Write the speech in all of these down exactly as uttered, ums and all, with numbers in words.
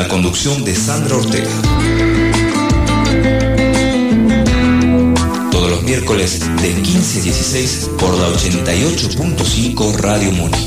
conducción de Sandra Ortega. Todos los miércoles de quince a dieciséis por la ochenta y ocho punto cinco Radio Muni.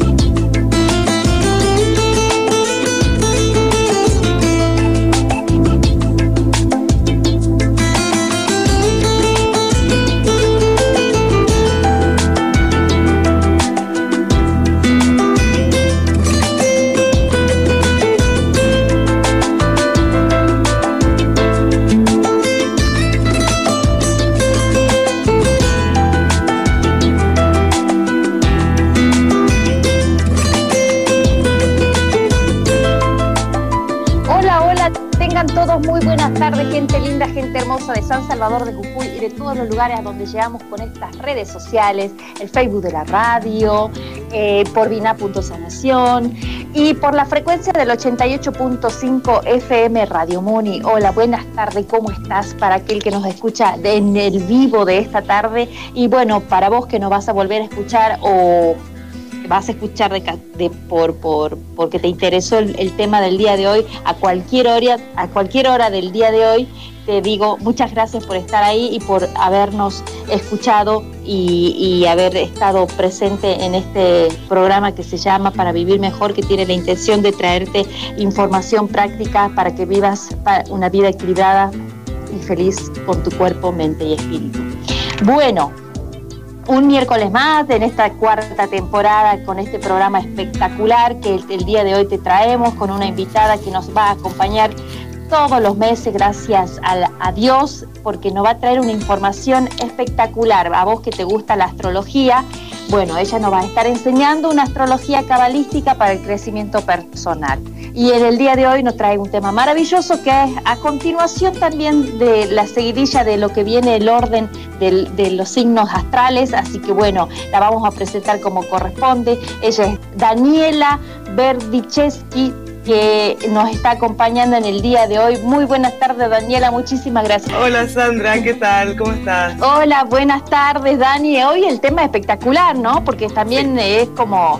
De San Salvador de Jujuy y de todos los lugares a donde llegamos con estas redes sociales, el Facebook de la radio, eh, por Vina punto Sanación y por la frecuencia del ochenta y ocho punto cinco F M Radio Muni. Hola, buenas tardes, ¿cómo estás? Para aquel que nos escucha en el vivo de esta tarde y bueno, para vos que nos vas a volver a escuchar o vas a escuchar de, de por, por porque te interesó el, el tema del día de hoy a cualquier hora, a cualquier hora del día de hoy. Te digo muchas gracias por estar ahí y por habernos escuchado y, y haber estado presente en este programa que se llama Para Vivir Mejor, que tiene la intención de traerte información práctica para que vivas una vida equilibrada y feliz con tu cuerpo, mente y espíritu. Bueno, un miércoles más en esta cuarta temporada con este programa espectacular que el, el día de hoy te traemos con una invitada que nos va a acompañar todos los meses, gracias a, a Dios, porque nos va a traer una información espectacular. A vos que te gusta la astrología, bueno, ella nos va a estar enseñando una astrología cabalística para el crecimiento personal. Y en el día de hoy nos trae un tema maravilloso que es a continuación también de la seguidilla de lo que viene el orden del, de los signos astrales, así que bueno, la vamos a presentar como corresponde. Ella es Daniela Berdichevsky, que nos está acompañando en el día de hoy. Muy buenas tardes, Daniela, muchísimas gracias. Hola, Sandra, ¿qué tal? ¿Cómo estás? Hola, buenas tardes, Dani. Hoy el tema es espectacular, ¿no? Porque también sí. es como...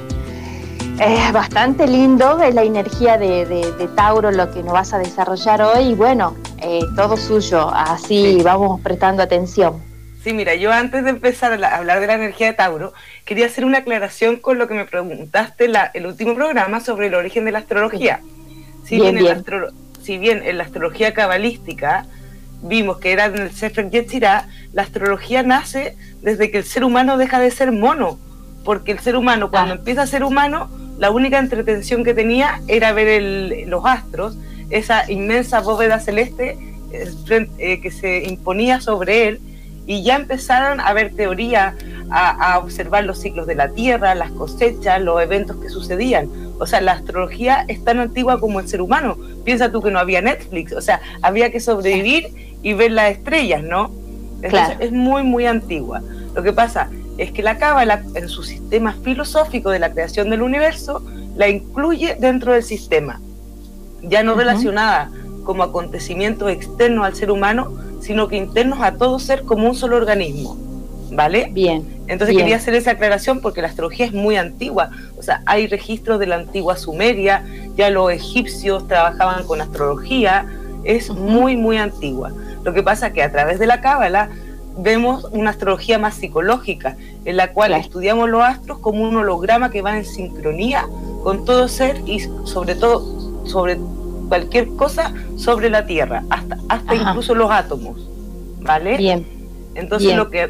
Es bastante lindo, es la energía de, de, de Tauro lo que nos vas a desarrollar hoy y bueno, eh, todo suyo, así sí. Vamos prestando atención. Sí, mira, yo antes de empezar a hablar de la energía de Tauro, quería hacer una aclaración con lo que me preguntaste la, el último programa sobre el origen de la astrología. Si bien, bien, en, la astro, si bien en la astrología cabalística vimos que era en el Sefer Yetzirah, la astrología nace desde que el ser humano deja de ser mono, porque el ser humano cuando ah. empieza a ser humano, la única entretención que tenía era ver el, los astros, esa inmensa bóveda celeste eh, eh, que se imponía sobre él, y ya empezaron a ver teoría, a, a observar los ciclos de la Tierra, las cosechas, los eventos que sucedían. O sea, la astrología es tan antigua como el ser humano. Piensa tú que no había Netflix, o sea, había que sobrevivir y ver las estrellas, ¿no? Entonces, claro. Es muy, muy antigua. Lo que pasa es que la Cábala, en su sistema filosófico de la creación del universo, la incluye dentro del sistema, ya no uh-huh. relacionada como acontecimiento externo al ser humano, sino que internos a todo ser como un solo organismo, ¿vale? Bien. Entonces bien. Quería hacer esa aclaración porque la astrología es muy antigua, o sea, hay registros de la antigua Sumeria, ya los egipcios trabajaban con astrología, es uh-huh. muy, muy antigua. Lo que pasa es que a través de la Cábala vemos una astrología más psicológica, en la cual claro. estudiamos los astros como un holograma que va en sincronía con todo ser y sobre todo sobre cualquier cosa sobre la Tierra, hasta, hasta incluso los átomos, ¿vale? Bien. Entonces Bien. lo que...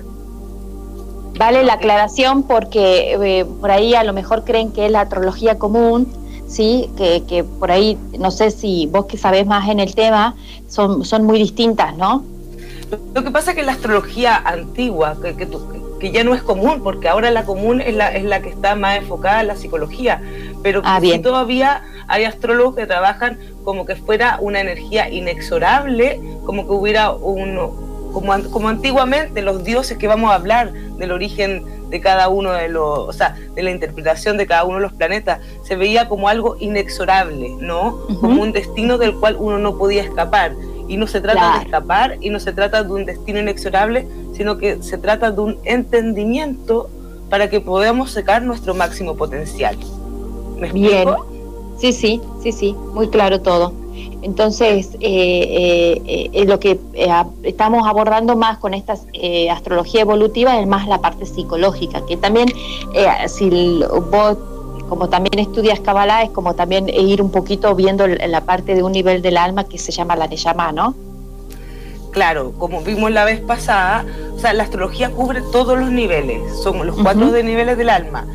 Vale la aclaración porque eh, por ahí a lo mejor creen que es la astrología común, ¿sí? Que, que por ahí, no sé si vos que sabés más en el tema, son, son muy distintas, ¿no? Lo que pasa es que la astrología antigua, que, que, que ya no es común, porque ahora la común es la, es la que está más enfocada en la psicología, pero ah, sí todavía hay astrólogos que trabajan como que fuera una energía inexorable, como que hubiera un, como, como antiguamente los dioses que vamos a hablar del origen de cada uno de los, o sea, de la interpretación de cada uno de los planetas, se veía como algo inexorable, ¿no? Uh-huh. Como un destino del cual uno no podía escapar. Y no se trata claro. de escapar, y no se trata de un destino inexorable, sino que se trata de un entendimiento para que podamos sacar nuestro máximo potencial. ¿Me explico? Bien. Sí, sí, sí, sí, muy claro todo. Entonces, eh, eh, eh, lo que eh, estamos abordando más con esta eh, astrología evolutiva es más la parte psicológica, que también, eh, si vos, como también estudias Kabbalah, es como también ir un poquito viendo la parte de un nivel del alma que se llama la Neyamá, ¿no? Claro, como vimos la vez pasada, o sea, la astrología cubre todos los niveles, son los cuatro uh-huh. de niveles del alma.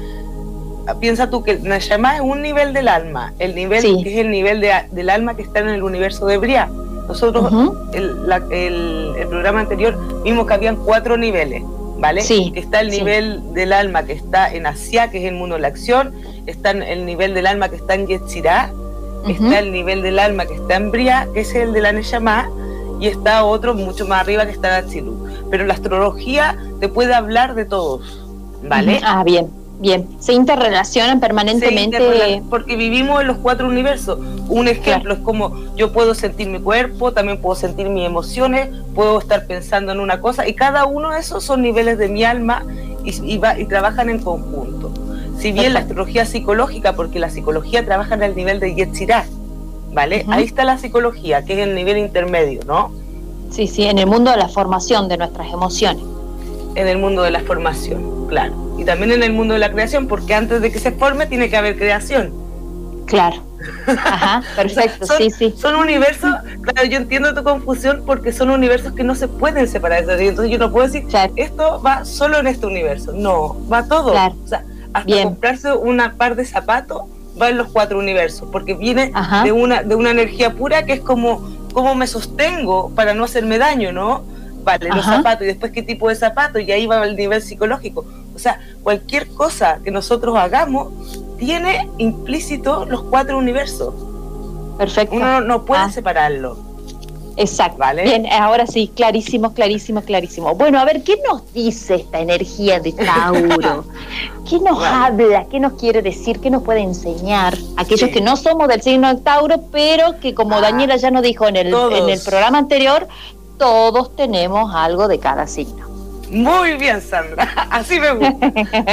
Piensa tú que el Neyamá es un nivel del alma, el nivel sí. que es el nivel de, del alma que está en el universo de Briá. Nosotros, uh-huh. el, la, el, el programa anterior, vimos que habían cuatro niveles, ¿vale? Sí. Que está el nivel sí. del alma que está en Asiá, que es el mundo de la acción, está el nivel del alma que está en Yetzirá, uh-huh. está el nivel del alma que está en Briá, que es el de la Neyamá, y está otro mucho más arriba que está en Atzilú. Pero la astrología te puede hablar de todos, ¿vale? Uh-huh. Ah, bien. Bien, se interrelacionan permanentemente. Se interrelacionan porque vivimos en los cuatro universos. Un ejemplo claro. es como yo puedo sentir mi cuerpo, también puedo sentir mis emociones, puedo estar pensando en una cosa, y cada uno de esos son niveles de mi alma y, y, va, y trabajan en conjunto. Si bien Perfecto. La astrología psicológica, porque la psicología trabaja en el nivel de Yetzirá, ¿vale? Uh-huh. Ahí está la psicología, que es el nivel intermedio, ¿no? Sí, sí, en el mundo de la formación de nuestras emociones. En el mundo de la formación, claro. Y también en el mundo de la creación, porque antes de que se forme tiene que haber creación. Claro. Ajá, perfecto, son, sí, sí. Son universos, claro, yo entiendo tu confusión porque son universos que no se pueden separar. Entonces yo no puedo decir, claro. esto va solo en este universo. No, va todo. Claro. O sea, hasta Bien. comprarse una par de zapatos va en los cuatro universos, porque viene de una, de una energía pura que es como, cómo me sostengo para no hacerme daño, ¿no? Vale, Ajá. los zapatos, y después qué tipo de zapatos, y ahí va el nivel psicológico. O sea, cualquier cosa que nosotros hagamos tiene implícito los cuatro universos. Perfecto. Uno no puede ah. separarlo. Exacto. ¿Vale? Bien, ahora sí, clarísimo, clarísimo, clarísimo. Bueno, a ver, ¿qué nos dice esta energía de Tauro? ¿Qué nos vale. habla? ¿Qué nos quiere decir? ¿Qué nos puede enseñar? Aquellos sí. que no somos del signo de Tauro, pero que como ah, Daniela ya nos dijo en el, en el programa anterior, todos tenemos algo de cada signo. Muy bien, Sandra, así me gusta.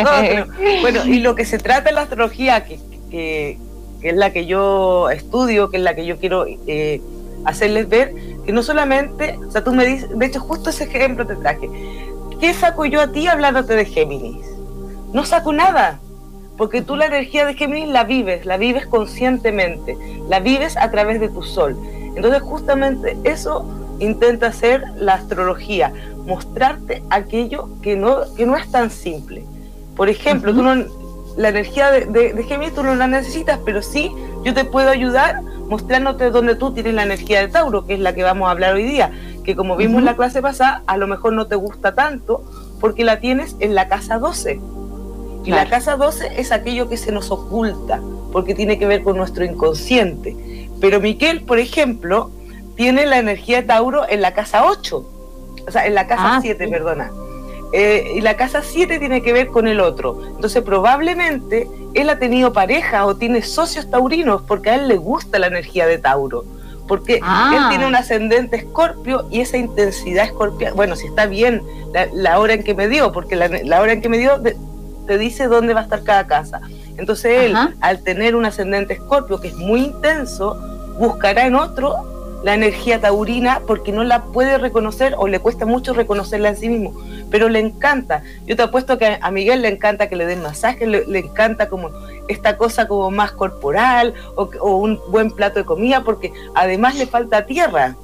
Bueno, y lo que se trata en la astrología, que, que, que es la que yo estudio, que es la que yo quiero eh, hacerles ver, que no solamente, o sea, tú me dices, de hecho justo ese ejemplo te traje, ¿qué saco yo a ti hablándote de Géminis? No saco nada, porque tú la energía de Géminis la vives, la vives conscientemente, la vives a través de tu sol. Entonces justamente eso intenta hacer la astrología, mostrarte aquello que no, que no es tan simple. Por ejemplo, uh-huh. tú no, la energía de, de, de Géminis tú no la necesitas, pero sí yo te puedo ayudar mostrándote dónde tú tienes la energía de Tauro, que es la que vamos a hablar hoy día, que como vimos uh-huh. en la clase pasada, a lo mejor no te gusta tanto porque la tienes en la casa doce. Y claro. la casa doce es aquello que se nos oculta, porque tiene que ver con nuestro inconsciente. Pero Miquel, por ejemplo, tiene la energía de Tauro en la casa ocho, o sea, en la casa siete, ah, sí. perdona. Eh, y la casa siete tiene que ver con el otro. Entonces, probablemente él ha tenido pareja o tiene socios taurinos porque a él le gusta la energía de Tauro. Porque ah. él tiene un ascendente Escorpio y esa intensidad escorpiana, bueno, si está bien la, la hora en que me dio, porque la, la hora en que me dio de, te dice dónde va a estar cada casa. Entonces él, Ajá. al tener un ascendente Escorpio que es muy intenso, buscará en otro la energía taurina porque no la puede reconocer o le cuesta mucho reconocerla en sí mismo, pero le encanta. Yo te apuesto que a Miguel le encanta que le den masajes, le, le encanta como esta cosa como más corporal o, o un buen plato de comida, porque además le falta tierra.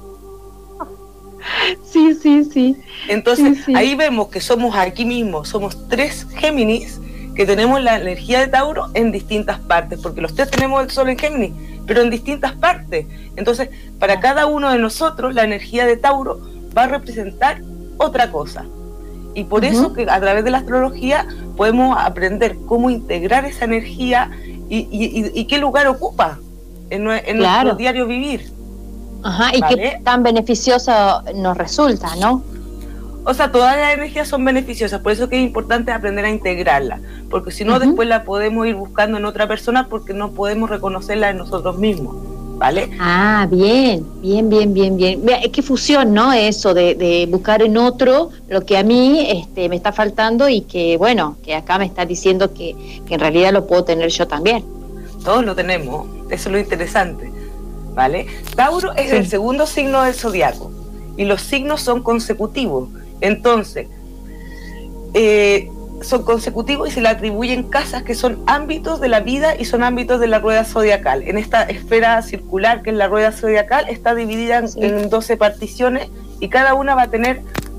Sí, sí, sí. Entonces sí, sí. ahí vemos que somos aquí mismo, somos tres Géminis que tenemos la energía de Tauro en distintas partes, porque los tres tenemos el sol en Géminis, pero en distintas partes. Entonces, para cada uno de nosotros, la energía de Tauro va a representar otra cosa. Y por uh-huh. eso que a través de la astrología podemos aprender cómo integrar esa energía y, y, y, y qué lugar ocupa en, en claro. nuestro diario vivir. Ajá, y ¿vale? qué tan beneficioso nos resulta, ¿no? O sea, todas las energías son beneficiosas, por eso que es importante aprender a integrarla, porque si no, uh-huh. después la podemos ir buscando en otra persona porque no podemos reconocerla en nosotros mismos, ¿vale? Ah, bien, bien, bien, bien, bien. Es que fusión, ¿no? Eso de, de buscar en otro lo que a mí este, me está faltando y que, bueno, que acá me está diciendo que, que en realidad lo puedo tener yo también. Todos lo tenemos, eso es lo interesante. ¿vale? Tauro es sí. el segundo signo del zodiaco y los signos son consecutivos. Entonces, eh, son consecutivos y se le atribuyen casas que son ámbitos de la vida y son ámbitos de la rueda zodiacal. En esta esfera circular que es la rueda zodiacal está dividida sí. en doce particiones y cada una va a tener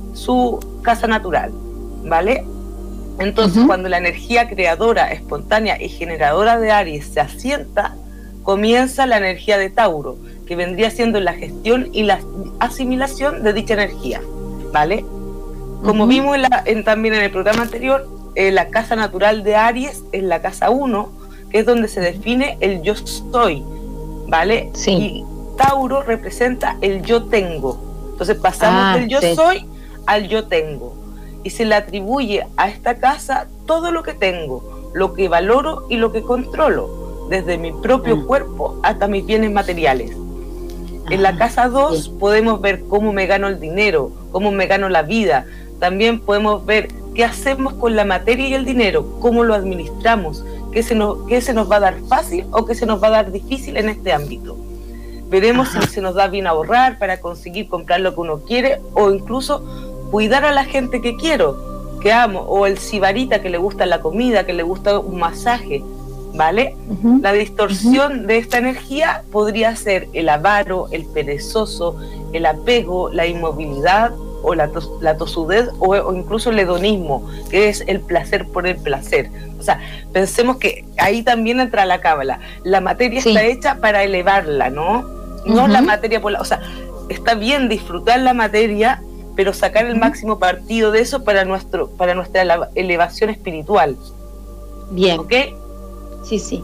su casa natural, ¿vale? Entonces, uh-huh. cuando la energía creadora, espontánea y generadora de Aries se asienta, comienza la energía de Tauro, que vendría siendo la gestión y la asimilación de dicha energía, ¿vale? Como uh-huh. vimos en la, en, también en el programa anterior, eh, la casa natural de Aries es la casa uno, que es donde se define el yo soy, ¿vale? Sí. Y Tauro representa el yo tengo. Entonces pasamos ah, del yo sí. soy al yo tengo. Y se le atribuye a esta casa todo lo que tengo, lo que valoro y lo que controlo, desde mi propio uh-huh. cuerpo hasta mis bienes materiales. Uh-huh. En la casa dos sí. podemos ver cómo me gano el dinero, cómo me gano la vida. También podemos ver qué hacemos con la materia y el dinero, cómo lo administramos, qué se nos, qué se nos va a dar fácil o qué se nos va a dar difícil en este ámbito. Veremos Ajá. si se nos da bien ahorrar para conseguir comprar lo que uno quiere o incluso cuidar a la gente que quiero, que amo, o el sibarita que le gusta la comida, que le gusta un masaje, ¿vale? Uh-huh. La distorsión uh-huh. de esta energía podría ser el avaro, el perezoso, el apego, la inmovilidad o la, tos, la tosudez o, o incluso el hedonismo, que es el placer por el placer. O sea, pensemos que ahí también entra la cábala. La materia sí. está hecha para elevarla, ¿no? No uh-huh. la materia por la... O sea, está bien disfrutar la materia, pero sacar el máximo partido de eso para nuestro para nuestra elevación espiritual. Bien. ¿Ok? Sí, sí.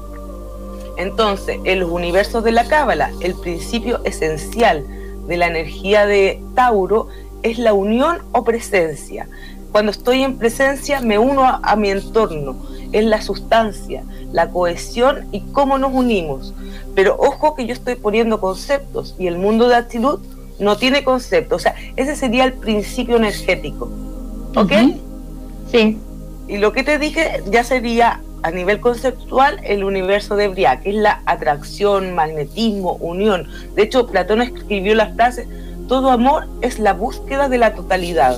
Entonces, en los universos de la cábala, el principio esencial de la energía de Tauro es la unión o presencia. Cuando estoy en presencia, me uno a, a mi entorno. Es la sustancia, la cohesión y cómo nos unimos. Pero ojo que yo estoy poniendo conceptos y el mundo de Atilud no tiene concepto, o sea, ese sería el principio energético, ¿ok? Uh-huh. Sí. Y lo que te dije ya sería, a nivel conceptual, el universo de Briá, que es la atracción, magnetismo, unión. De hecho, Platón escribió la frase, todo amor es la búsqueda de la totalidad,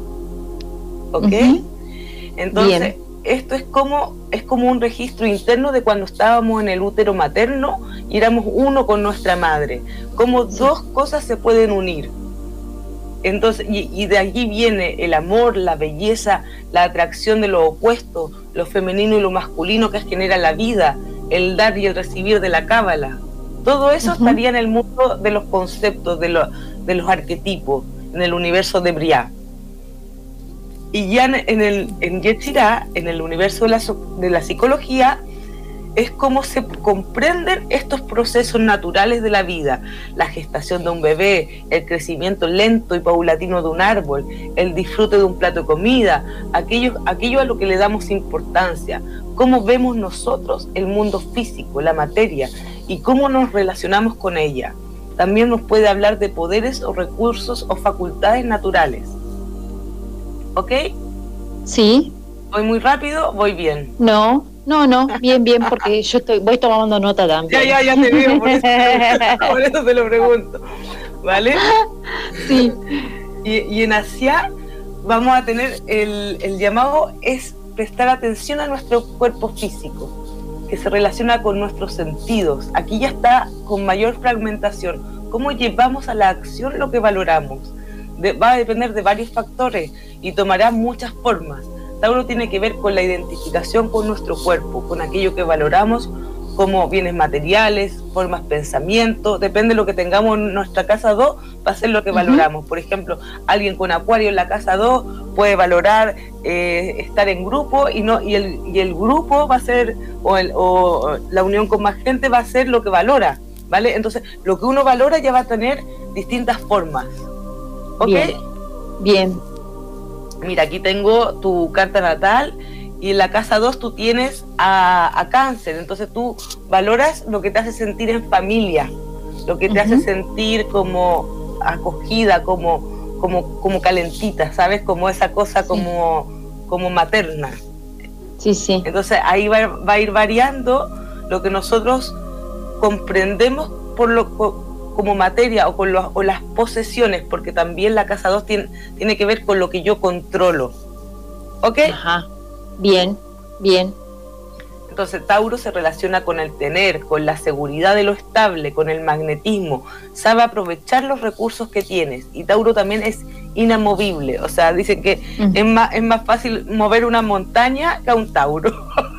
¿ok? Uh-huh. Entonces, Bien. esto es como, es como un registro interno de cuando estábamos en el útero materno y éramos uno con nuestra madre, como sí. dos cosas se pueden unir. Entonces, y, y de allí viene el amor, la belleza, la atracción de lo opuesto, lo femenino y lo masculino que genera la vida, el dar y el recibir de la cábala. Todo eso uh-huh. estaría en el mundo de los conceptos, de, lo, de los arquetipos, en el universo de Briá. Y ya en el en Yetzirah, en el universo de la, de la psicología, es cómo se comprenden estos procesos naturales de la vida, la gestación de un bebé, el crecimiento lento y paulatino de un árbol, el disfrute de un plato de comida, aquello, aquello a lo que le damos importancia, cómo vemos nosotros el mundo físico, la materia, y cómo nos relacionamos con ella. También nos puede hablar de poderes o recursos o facultades naturales. ¿Ok? Sí. ¿Voy muy rápido? ¿Voy bien? No. No, no, bien, bien, porque yo estoy, voy tomando nota también. Ya, ya, ya te veo, por eso, por eso te lo pregunto, ¿vale? Sí. Y, y en Asia vamos a tener el, el llamado es prestar atención a nuestro cuerpo físico, que se relaciona con nuestros sentidos. Aquí ya está con mayor fragmentación. ¿Cómo llevamos a la acción lo que valoramos? De, va a depender de varios factores y tomará muchas formas. Tauro tiene que ver con la identificación con nuestro cuerpo, con aquello que valoramos como bienes materiales, formas, pensamientos, depende de lo que tengamos en nuestra casa dos, va a ser lo que uh-huh. valoramos. Por ejemplo, alguien con acuario en la casa dos puede valorar eh, estar en grupo y no y el, y el grupo va a ser, o, el, o la unión con más gente va a ser lo que valora, ¿vale? Entonces, lo que uno valora ya va a tener distintas formas. ¿Ok? Bien. Bien. Mira, aquí tengo tu carta natal y en la casa dos tú tienes a, a Cáncer, entonces tú valoras lo que te hace sentir en familia, lo que te uh-huh. hace sentir como acogida, como, como, como calentita, ¿sabes? Como esa cosa sí. como, como materna. Sí, sí. Entonces ahí va, va a ir variando lo que nosotros comprendemos por lo como materia o con los, o las posesiones, porque también la casa dos tiene, tiene que ver con lo que yo controlo. ¿Ok? Ajá. Bien, bien. Entonces Tauro se relaciona con el tener, con la seguridad de lo estable, con el magnetismo, sabe aprovechar los recursos que tienes, y Tauro también es inamovible, o sea, dicen que mm. es más, es más fácil mover una montaña que a un Tauro.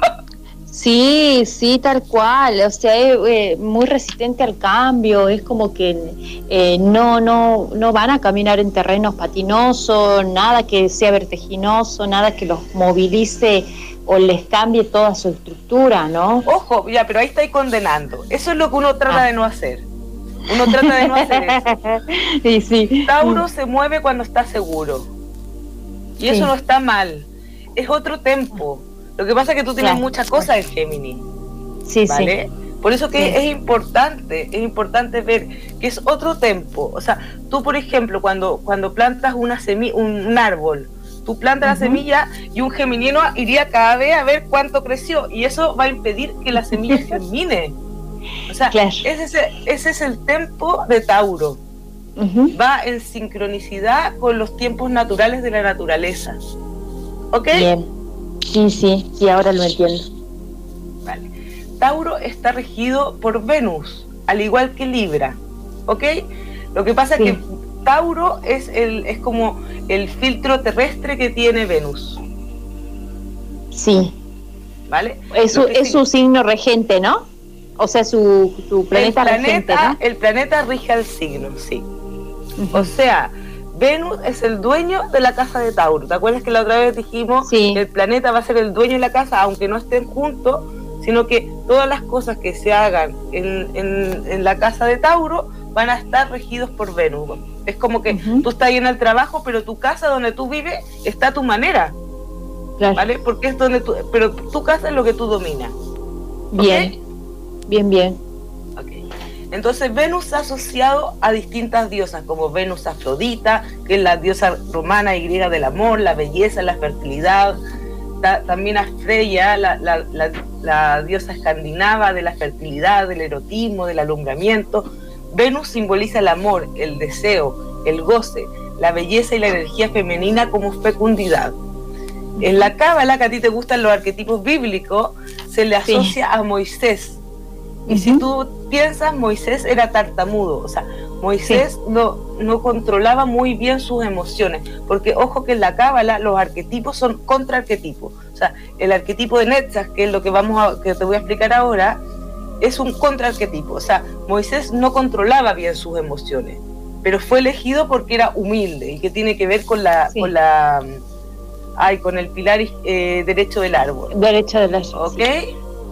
Sí, sí, tal cual, o sea, es eh, muy resistente al cambio, es como que eh, no, no, no van a caminar en terrenos patinosos, nada que sea vertiginoso, nada que los movilice o les cambie toda su estructura, ¿no? Ojo, ya, pero ahí estáis condenando. Eso es lo que uno trata ah. de no hacer. Uno trata de no hacer eso. Sí, sí. Tauro se mueve cuando está seguro. Y sí. eso no está mal. Es otro tempo. Lo que pasa es que tú tienes claro. muchas cosas en Géminis. Sí, ¿vale? sí. Por eso que sí. es importante, es importante ver que es otro tempo. O sea, tú, por ejemplo, cuando, cuando plantas una semi, un, un árbol, tú plantas uh-huh. la semilla y un geminiano iría cada vez a ver cuánto creció, y eso va a impedir que la semilla germine. O sea, claro. ese, es el, ese es el tempo de Tauro. Uh-huh. Va en sincronicidad con los tiempos naturales de la naturaleza. ¿Ok? Bien. Sí, sí, sí, ahora lo entiendo. Vale. Tauro está regido por Venus, al igual que Libra. ¿Ok? Lo que pasa sí. es que Tauro es, el, es como el filtro terrestre que tiene Venus. Sí. ¿Vale? Es, su, es sí. su signo regente, ¿no? O sea, su, su planeta, el planeta regente, ¿no? El planeta rige al signo, sí. Uh-huh. O sea, Venus es el dueño de la casa de Tauro. ¿Te acuerdas que la otra vez dijimos sí. que el planeta va a ser el dueño de la casa, aunque no estén juntos, sino que todas las cosas que se hagan en, en, en la casa de Tauro van a estar regidos por Venus. Es como que uh-huh. tú estás ahí en el trabajo, pero tu casa donde tú vives está a tu manera. Claro. ¿Vale? Porque es donde tú, pero tu casa es lo que tú dominas. Bien, ¿okay? bien, bien. Okay. Entonces Venus ha asociado a distintas diosas, como Venus Afrodita, que es la diosa romana y griega del amor, la belleza, la fertilidad. Ta, también a Freya, la, la, la, la diosa escandinava de la fertilidad, del erotismo, del alumbramiento. Venus simboliza el amor, el deseo, el goce, la belleza y la energía femenina como fecundidad. En la Cábala, que a ti te gustan los arquetipos bíblicos, se le asocia sí. a Moisés. Y uh-huh. si tú piensas, Moisés era tartamudo, o sea, Moisés sí. no, no controlaba muy bien sus emociones, porque ojo que en la Cábala los arquetipos son contraarquetipos. O sea, el arquetipo de Netzach, que es lo que vamos a, que te voy a explicar ahora, es un contraarquetipo. O sea, Moisés no controlaba bien sus emociones, pero fue elegido porque era humilde, y que tiene que ver con la, sí. con la, ay, con el pilar eh, derecho del árbol. Derecho del árbol. ¿Ok? Sí.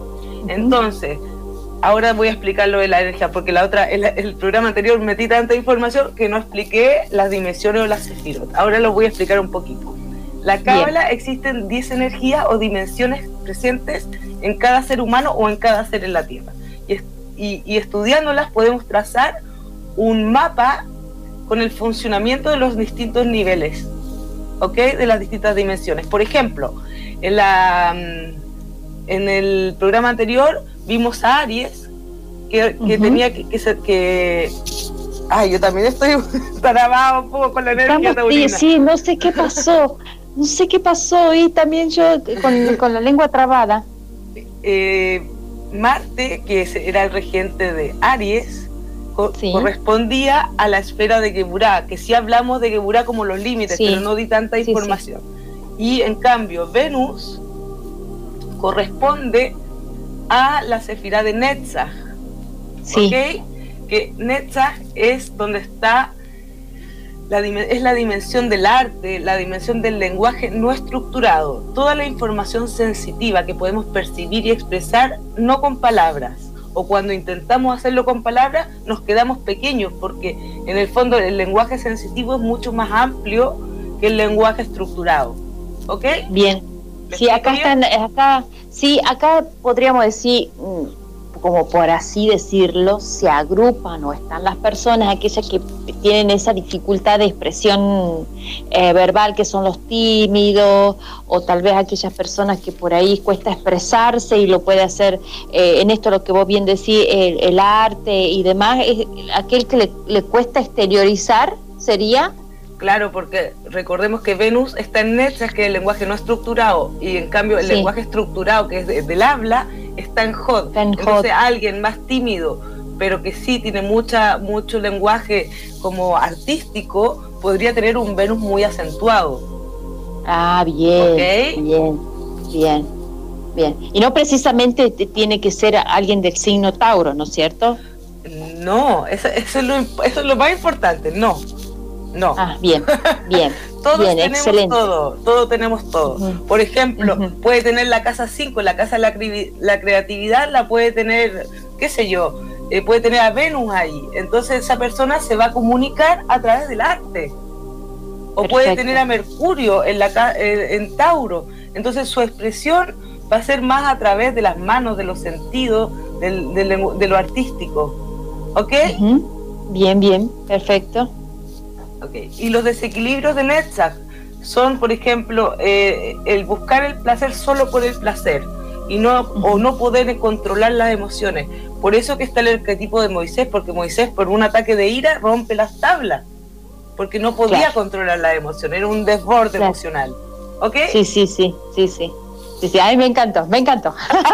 Entonces, ahora voy a explicar lo de la energía, porque la otra, el, el programa anterior metí tanta información que no expliqué las dimensiones o las sefirot. Ahora lo voy a explicar un poquito. La Cábala existen diez energías o dimensiones presentes en cada ser humano o en cada ser en la Tierra. Y, y, y estudiándolas podemos trazar un mapa con el funcionamiento de los distintos niveles, ¿ok? De las distintas dimensiones. Por ejemplo, en, la, en el programa anterior vimos a Aries, que, que uh-huh. tenía que, que, ser, que... Ay, yo también estoy trabado un poco con la energía taurina. Sí, sí, no sé qué pasó. No sé qué pasó, y también yo con, con la lengua trabada. Eh, Marte, que era el regente de Aries, co- sí. correspondía a la esfera de Geburá, que sí hablamos de Geburá como los límites, sí. pero no di tanta información. Sí, sí. Y en cambio, Venus corresponde a la sefirá de Netzach, sí. ¿ok? Que Netzach es donde está La, es la dimensión del arte, la dimensión del lenguaje no estructurado, toda la información sensitiva que podemos percibir y expresar no con palabras, o cuando intentamos hacerlo con palabras nos quedamos pequeños, porque en el fondo el lenguaje sensitivo es mucho más amplio que el lenguaje estructurado. ¿Ok? Bien. Sí, acá están, acá, sí, acá podríamos decir, como por así decirlo, se agrupan o están las personas, aquellas que tienen esa dificultad de expresión eh, verbal, que son los tímidos, o tal vez aquellas personas que por ahí cuesta expresarse y lo puede hacer, eh, en esto lo que vos bien decís, el, el arte y demás, es aquel que le, le cuesta exteriorizar, ¿sería? Claro, porque recordemos que Venus está en Netzach, que es el lenguaje no estructurado, y en cambio el sí. lenguaje estructurado, que es de, del habla, está en Hod. Está en Entonces Hod. Alguien más tímido, pero que sí tiene mucha mucho lenguaje como artístico, podría tener un Venus muy acentuado. Ah, bien, ¿okay? bien, bien, bien. Y no precisamente tiene que ser alguien del signo Tauro, ¿no es cierto? No, eso, eso, es, lo, eso es lo más importante, no. No. Ah, bien, bien. Todos bien, tenemos excelente. todo, todos tenemos todo. Uh-huh. Por ejemplo, uh-huh. puede tener la casa cinco, la casa de la, la creatividad la puede tener, qué sé yo, eh, puede tener a Venus ahí. Entonces esa persona se va a comunicar a través del arte. O Perfecto. Puede tener a Mercurio en, la, eh, en Tauro. Entonces su expresión va a ser más a través de las manos, de los sentidos, del, del, de lo artístico. ¿Ok? Uh-huh. Bien, bien, perfecto. Okay. Y los desequilibrios de Netzach son, por ejemplo, eh, el buscar el placer solo por el placer y no uh-huh. o no poder controlar las emociones. Por eso que está el arquetipo de Moisés, porque Moisés por un ataque de ira rompe las tablas, porque no podía claro. controlar las emociones, era un desborde claro. emocional. ¿Ok? Sí, sí, sí, sí, sí. Sí, sí, ay, me encantó, me encantó.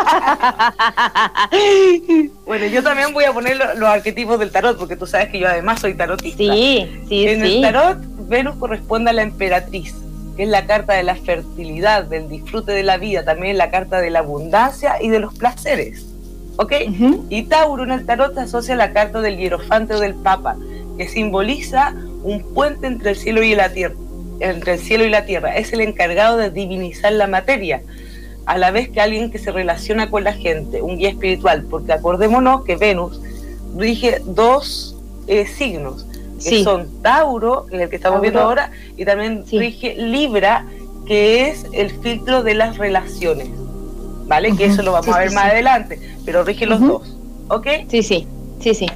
Bueno, yo también voy a poner los, los arquetipos del tarot, porque tú sabes que yo además soy tarotista. Sí, sí, en sí. el tarot, Venus corresponde a la emperatriz, que es la carta de la fertilidad, del disfrute de la vida, también la carta de la abundancia y de los placeres. ¿Ok? Uh-huh. Y Tauro en el tarot se asocia a la carta del hierofante o del papa, que simboliza un puente entre el cielo y la tierra. Entre el cielo y la tierra. Es el encargado de divinizar la materia, a la vez que alguien que se relaciona con la gente, un guía espiritual, porque acordémonos que Venus rige dos eh, signos, que sí. son Tauro, que es el que estamos Tauro. viendo ahora, y también sí. rige Libra, que es el filtro de las relaciones, ¿vale? Uh-huh. Que eso lo vamos sí, a ver sí, más sí. adelante, pero rige uh-huh. los dos, ¿ok? Sí, sí, sí, sí.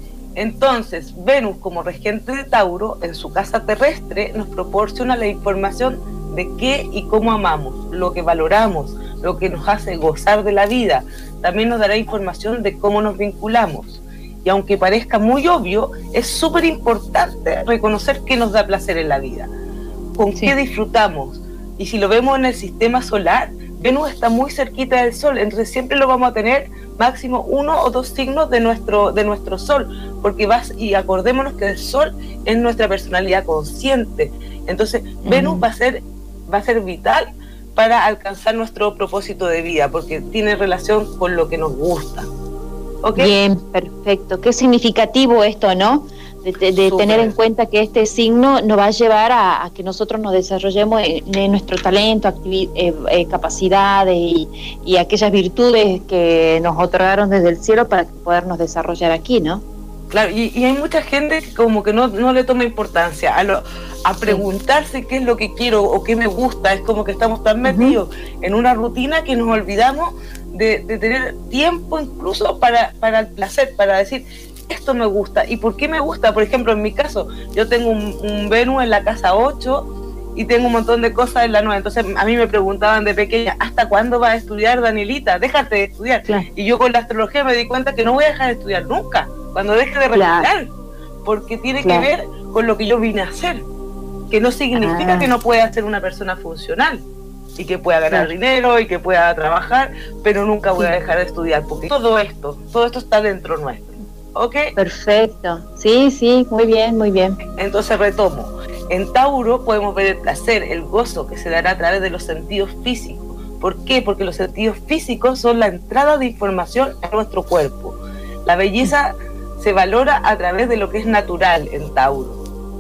Entonces, Venus como regente de Tauro, en su casa terrestre, nos proporciona la información de qué y cómo amamos, lo que valoramos, lo que nos hace gozar de la vida. También nos dará información de cómo nos vinculamos. Y aunque parezca muy obvio, es súper importante reconocer qué nos da placer en la vida, con sí. qué disfrutamos. Y si lo vemos en el sistema solar, Venus está muy cerquita del Sol, entonces siempre lo vamos a tener máximo uno o dos signos de nuestro, de nuestro Sol, porque vas, y acordémonos que el Sol es nuestra personalidad consciente. Entonces uh-huh. Venus va a ser va a ser vital para alcanzar nuestro propósito de vida, porque tiene relación con lo que nos gusta. ¿Okay? Bien, perfecto. Qué significativo esto, ¿no? De, de, de tener en cuenta que este signo nos va a llevar a, a que nosotros nos desarrollemos en, en nuestro talento, activi- eh, eh, capacidades y, y aquellas virtudes que nos otorgaron desde el cielo para podernos desarrollar aquí, ¿no? Claro, y, y hay mucha gente que como que no, no le toma importancia a, lo, a preguntarse sí. qué es lo que quiero o qué me gusta. Es como que estamos tan metidos uh-huh. en una rutina que nos olvidamos de, de tener tiempo incluso para, para el placer, para decir, esto me gusta. ¿Y por qué me gusta? Por ejemplo, en mi caso, yo tengo un, un Venus en la casa ocho y tengo un montón de cosas en la nueve. Entonces a mí me preguntaban de pequeña, ¿hasta cuándo vas a estudiar, Danielita? Déjate de estudiar. Claro. Y yo con la astrología me di cuenta que no voy a dejar de estudiar nunca, cuando deje de respirar, claro. porque tiene claro. que ver con lo que yo vine a hacer, que no significa ah. que no pueda ser una persona funcional y que pueda ganar claro. dinero y que pueda trabajar, pero nunca voy sí. a dejar de estudiar, porque todo esto, todo esto está dentro nuestro. ¿Ok? Perfecto. Sí, sí, muy bien, muy bien. Entonces retomo. En Tauro podemos ver el placer, el gozo que se dará a través de los sentidos físicos. ¿Por qué? Porque los sentidos físicos son la entrada de información a nuestro cuerpo. La belleza se valora a través de lo que es natural en Tauro.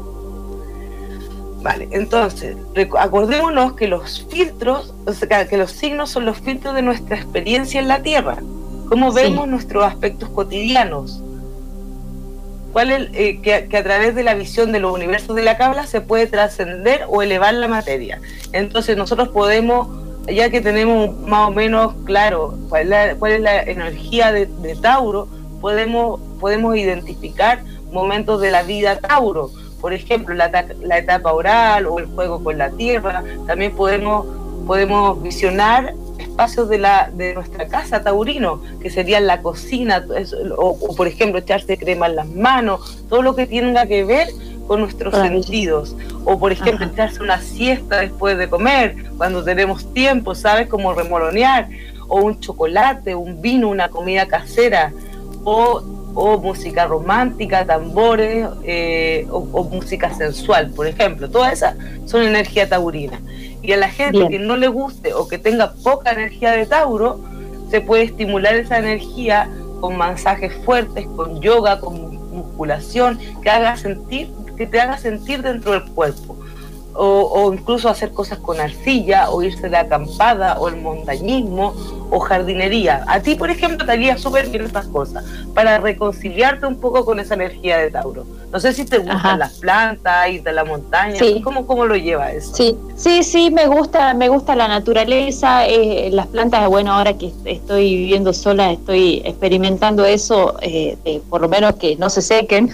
Vale, entonces, acordémonos que los filtros, o sea, que los signos son los filtros de nuestra experiencia en la Tierra. Cómo vemos sí. nuestros aspectos cotidianos. ¿Cuál es, eh, que, que a través de la visión de los universos de la Cábala se puede trascender o elevar la materia? Entonces nosotros podemos ya que tenemos más o menos claro cuál es la, cuál es la energía de, de Tauro, podemos, podemos identificar momentos de la vida Tauro. Por ejemplo, la, la etapa oral o el juego con la tierra. También podemos, podemos visionar espacios de, la, de nuestra casa taurino, que serían la cocina, o, o por ejemplo echarse crema en las manos, todo lo que tenga que ver con nuestros Maravilla. sentidos. O por ejemplo, Ajá. echarse una siesta después de comer, cuando tenemos tiempo, ¿sabes? Como remolonear, o un chocolate, un vino, una comida casera, o, o música romántica, tambores, eh, o, o música sensual, por ejemplo. Todas esas son energía taurina. Y a la gente Bien. que no le guste o que tenga poca energía de Tauro, se puede estimular esa energía con masajes fuertes, con yoga, con musculación, que haga sentir, que te haga sentir dentro del cuerpo. O, o incluso hacer cosas con arcilla, o irse de acampada, o el montañismo, o jardinería. A ti, por ejemplo, te haría súper bien estas cosas, para reconciliarte un poco con esa energía de Tauro. No sé si te gustan Ajá. las plantas, ir de la montaña, sí. ¿Cómo, cómo lo lleva eso? Sí, sí, sí, me gusta, me gusta la naturaleza, eh, las plantas, bueno, ahora que estoy viviendo sola, estoy experimentando eso, eh, de, por lo menos que no se sequen.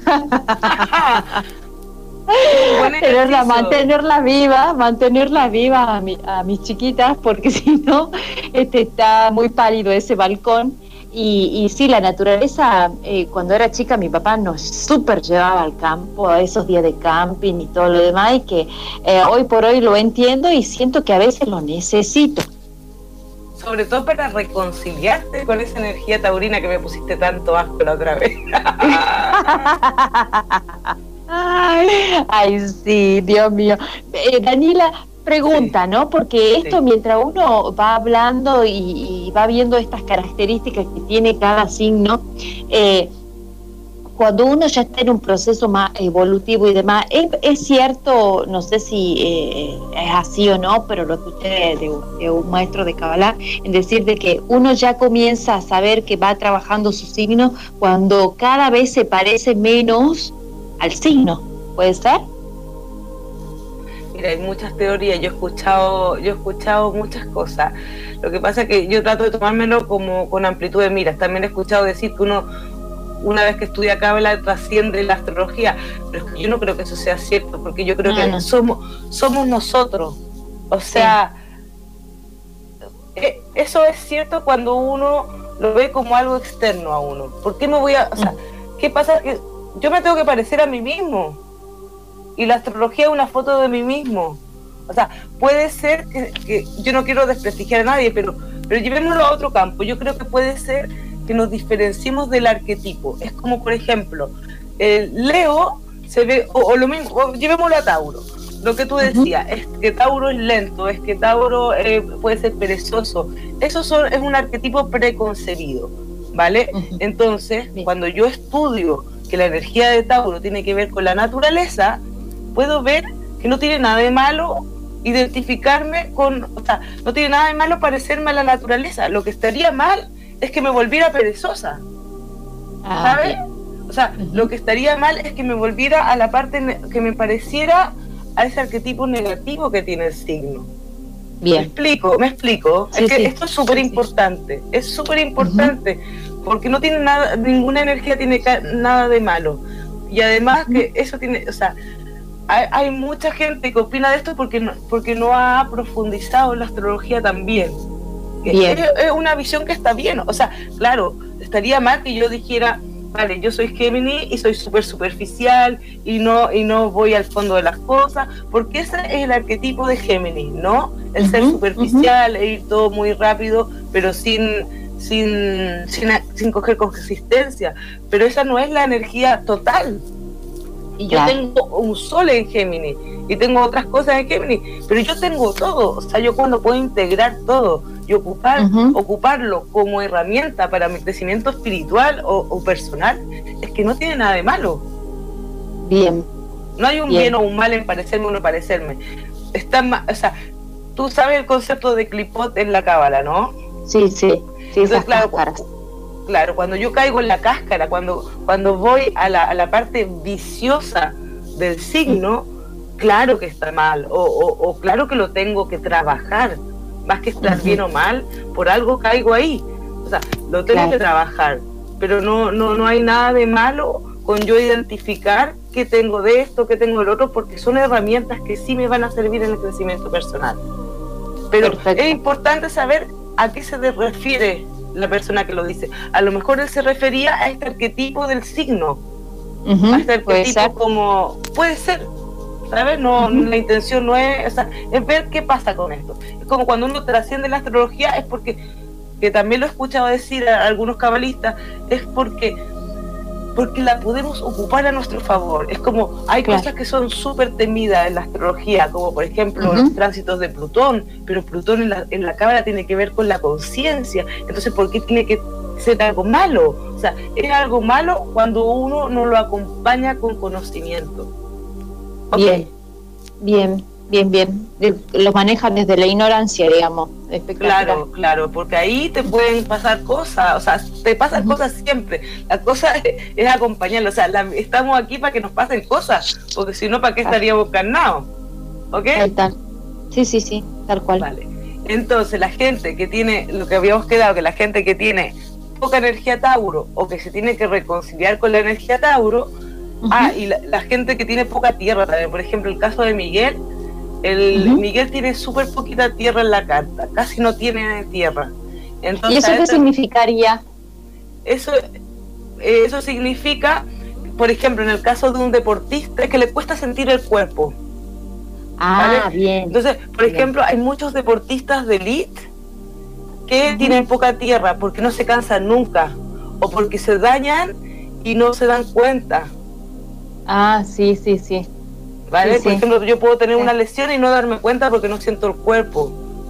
Tenerla, mantenerla viva, mantenerla viva a, mi, a mis chiquitas, porque si no, este, está muy pálido ese balcón. Y, y sí, la naturaleza, eh, cuando era chica mi papá nos súper llevaba al campo, a esos días de camping y todo lo demás, y que eh, hoy por hoy lo entiendo y siento que a veces lo necesito. Sobre todo para reconciliarte con esa energía taurina que me pusiste tanto asco la otra vez. Ay, ay, sí, Dios mío. Eh, Daniela, pregunta, sí. ¿no? Porque esto, sí. mientras uno va hablando y, y va viendo estas características que tiene cada signo, eh, cuando uno ya está en un proceso más evolutivo y demás, es, es cierto, no sé si eh, es así o no, pero lo escuché de, de, de un maestro de Kabbalah, en decir de que uno ya comienza a saber que va trabajando su signo cuando cada vez se parece menos al signo, ¿puede ser? Mira, hay muchas teorías, yo he escuchado, yo he escuchado muchas cosas. Lo que pasa es que yo trato de tomármelo como con amplitud de miras. También he escuchado decir que uno, una vez que estudia Cábala, trasciende la astrología, pero es que yo no creo que eso sea cierto, porque yo creo no, que no. somos, somos nosotros. O sea, sí. eso es cierto cuando uno lo ve como algo externo a uno. ¿Por qué me voy a...? O sea, ¿qué pasa? Que yo me tengo que parecer a mí mismo, y la astrología es una foto de mí mismo. O sea, puede ser que, que yo no quiero desprestigiar a nadie, pero, pero llevémoslo a otro campo. Yo creo que puede ser que nos diferenciemos del arquetipo. Es como, por ejemplo, el Leo se ve, o, o lo mismo, o llevémoslo a Tauro. Lo que tú decías, uh-huh. es que Tauro es lento, es que Tauro eh, puede ser perezoso. Eso son, es un arquetipo preconcebido, ¿vale? Uh-huh. Entonces, Bien. cuando yo estudio que la energía de Tauro tiene que ver con la naturaleza, puedo ver que no tiene nada de malo identificarme con, o sea, no tiene nada de malo parecerme a la naturaleza. Lo que estaría mal es que me volviera perezosa, ah, ¿sabes? Bien. O sea, uh-huh. lo que estaría mal es que me volviera a la parte ne- que me pareciera a ese arquetipo negativo que tiene el signo. Bien. ¿Me explico? ¿Me explico? Sí, es que sí. esto es súper importante, sí. es súper importante, uh-huh. porque no tiene nada, ninguna energía tiene ca- nada de malo. Y además uh-huh. que eso tiene, o sea, hay, hay mucha gente que opina de esto porque no, porque no ha profundizado en la astrología también. Bien. Es, es una visión que está bien. O sea, claro, estaría mal que yo dijera, vale, yo soy Géminis y soy súper superficial y no, y no voy al fondo de las cosas, porque ese es el arquetipo de Géminis, ¿no? El uh-huh, ser superficial, uh-huh. e ir todo muy rápido, pero sin, sin, sin, sin coger consistencia. Pero esa no es la energía total. Y yo claro. tengo un sol en Géminis y tengo otras cosas en Géminis, pero yo tengo todo. O sea, yo cuando puedo integrar todo y ocupar, uh-huh. ocuparlo como herramienta para mi crecimiento espiritual o, o personal, es que no tiene nada de malo. Bien. No hay un bien, bien o un mal en parecerme o no parecerme. Está ma- o sea, tú sabes el concepto de clipot en la cábala, ¿no? Sí, sí. sí Entonces, claro, Claro, cuando yo caigo en la cáscara, cuando, cuando voy a la, a la parte viciosa del signo, claro que está mal, o, o, o claro que lo tengo que trabajar, más que estar uh-huh. bien o mal, por algo caigo ahí. O sea, lo tengo claro. que trabajar, pero no, no, no hay nada de malo con yo identificar qué tengo de esto, qué tengo del otro, porque son herramientas que sí me van a servir en el crecimiento personal. Pero Perfecto. Es importante saber a qué se refiere la persona que lo dice. A lo mejor él se refería a este arquetipo del signo, uh-huh. a este arquetipo como, puede ser, ¿sabes? No, uh-huh. La intención no es, o sea, es ver qué pasa con esto. Es como cuando uno trasciende la astrología, es porque, que también lo he escuchado decir a algunos cabalistas, es porque porque la podemos ocupar a nuestro favor. Es como, hay claro. cosas que son súper temidas en la astrología, como por ejemplo uh-huh. los tránsitos de Plutón, pero Plutón en la, en la cábala tiene que ver con la conciencia. Entonces, ¿por qué tiene que ser algo malo? O sea, es algo malo cuando uno no lo acompaña con conocimiento. Okay. Bien, bien, bien, bien. Lo manejan desde la ignorancia, digamos. Claro, claro, porque ahí te pueden pasar cosas, o sea, te pasan uh-huh. cosas siempre. La cosa es, es acompañarlo, o sea, la, estamos aquí para que nos pasen cosas, porque si no, ¿para qué estaríamos encarnados? ¿Ok? Tal. Sí, sí, sí, tal cual. Vale. Entonces, la gente que tiene, lo que habíamos quedado, que la gente que tiene poca energía Tauro, o que se tiene que reconciliar con la energía Tauro, uh-huh. ah, y la, la gente que tiene poca tierra también, por ejemplo, el caso de Miguel, El uh-huh. Miguel tiene súper poquita tierra en la carta, casi no tiene tierra. Entonces, ¿y eso qué esta, significaría? Eso, eso significa, por ejemplo, en el caso de un deportista, es que le cuesta sentir el cuerpo. Ah, ¿vale? Bien. Entonces, por bien. ejemplo, hay muchos deportistas de elite que uh-huh. tienen poca tierra porque no se cansan nunca, o porque se dañan y no se dan cuenta. Ah, sí, sí, sí. ¿Vale? Sí, por sí. ejemplo, yo puedo tener una lesión y no darme cuenta porque no siento el cuerpo.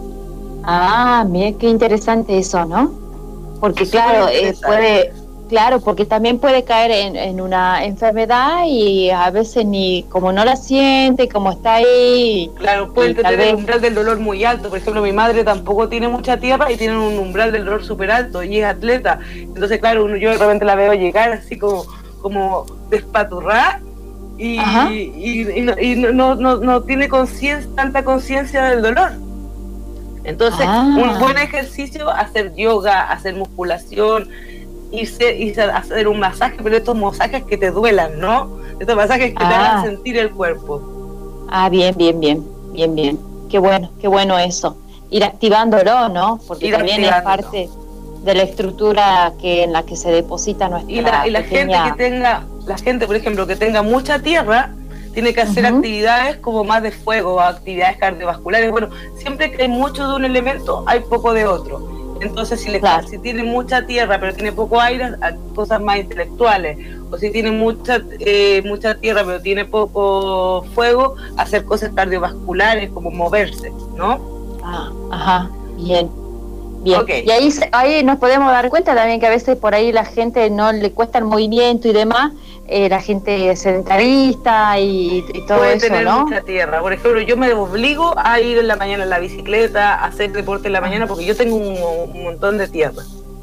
Ah, mira qué interesante eso, ¿no? Porque es claro, eh, puede, claro, porque también puede caer en, en una enfermedad y a veces ni, como no la siente, como está ahí. Claro, puede tener vez... el umbral del dolor muy alto. Por ejemplo, mi madre tampoco tiene mucha tierra y tiene un umbral del dolor súper alto y es atleta. Entonces, claro, uno, yo de repente la veo llegar así como, como despaturrada. Y, y, y, y, y no, no, no tiene conciencia, tanta conciencia del dolor. Entonces, ah. un buen ejercicio, hacer yoga, hacer musculación, irse, irse a hacer un masaje, pero estos masajes que te duelan, ¿no? Estos masajes que ah. te hagan sentir el cuerpo. Ah, bien, bien, bien, bien, bien. Qué bueno, qué bueno eso. Ir activándolo, ¿no? Porque Ir también es parte de la estructura que en la que se deposita nuestra y la, y la pequeña... gente que tenga la gente por ejemplo que tenga mucha tierra tiene que hacer uh-huh. actividades como más de fuego, actividades cardiovasculares. Bueno, siempre que hay mucho de un elemento hay poco de otro. Entonces si, le, claro. si tiene mucha tierra pero tiene poco aire, cosas más intelectuales, o si tiene mucha eh, mucha tierra pero tiene poco fuego, hacer cosas cardiovasculares como moverse, ¿no? Ah, ajá, bien. Bien. Okay. Y ahí, ahí nos podemos dar cuenta también que a veces por ahí la gente no le cuesta el movimiento y demás, eh, la gente sedentarista y, y todo puede eso, tener ¿no? mucha tierra. Por ejemplo, yo me obligo a ir en la mañana en la bicicleta, a hacer deporte en la mañana porque yo tengo un, un montón de tierra.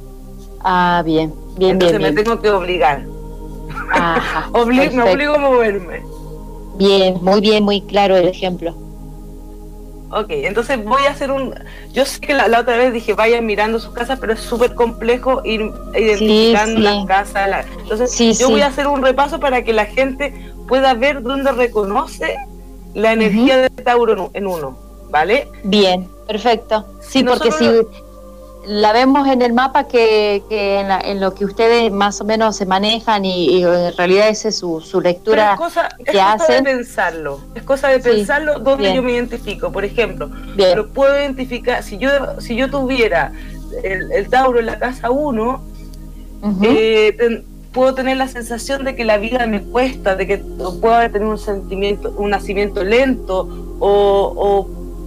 Ah, bien, bien, Entonces bien. me bien. tengo que obligar. Ajá, Obli- me obligo a moverme. Bien, muy bien, muy claro el ejemplo. Ok, entonces voy a hacer un... Yo sé que la, la otra vez dije vayan mirando sus casas, pero es súper complejo ir identificando sí, sí. las casas. La... Entonces sí, yo sí. voy a hacer un repaso para que la gente pueda ver dónde reconoce la energía uh-huh. de Tauro en uno, ¿vale? Bien, perfecto. Sí, porque si lo... la vemos en el mapa que, que en, la, en lo que ustedes más o menos se manejan y, y en realidad esa es su, su lectura es cosa, que es cosa hacen. de pensarlo, es cosa de sí, pensarlo dónde bien. yo me identifico. Por ejemplo, bien. lo puedo identificar, si yo si yo tuviera el, el Tauro en la casa uno, uh-huh. eh, ten, puedo tener la sensación de que la vida me cuesta, de que puedo haber tenido un sentimiento, un nacimiento lento o, o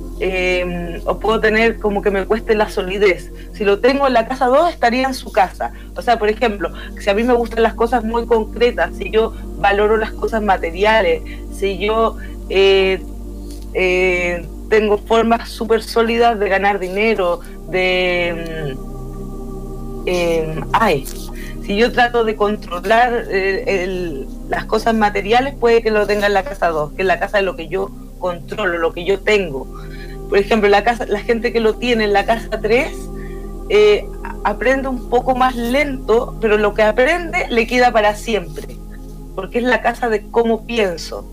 Eh, o puedo tener como que me cueste la solidez. Si lo tengo en la casa dos, estaría en su casa. O sea, por ejemplo, si a mí me gustan las cosas muy concretas, si yo valoro las cosas materiales, si yo eh, eh, tengo formas súper sólidas de ganar dinero, de eh, ay, si yo trato de controlar eh, el, las cosas materiales, puede que lo tenga en la casa dos, que es la casa de lo que yo controlo, lo que yo tengo. por ejemplo, la casa, la gente que lo tiene en la casa tres, eh, aprende un poco más lento, pero lo que aprende le queda para siempre, porque es la casa de cómo pienso.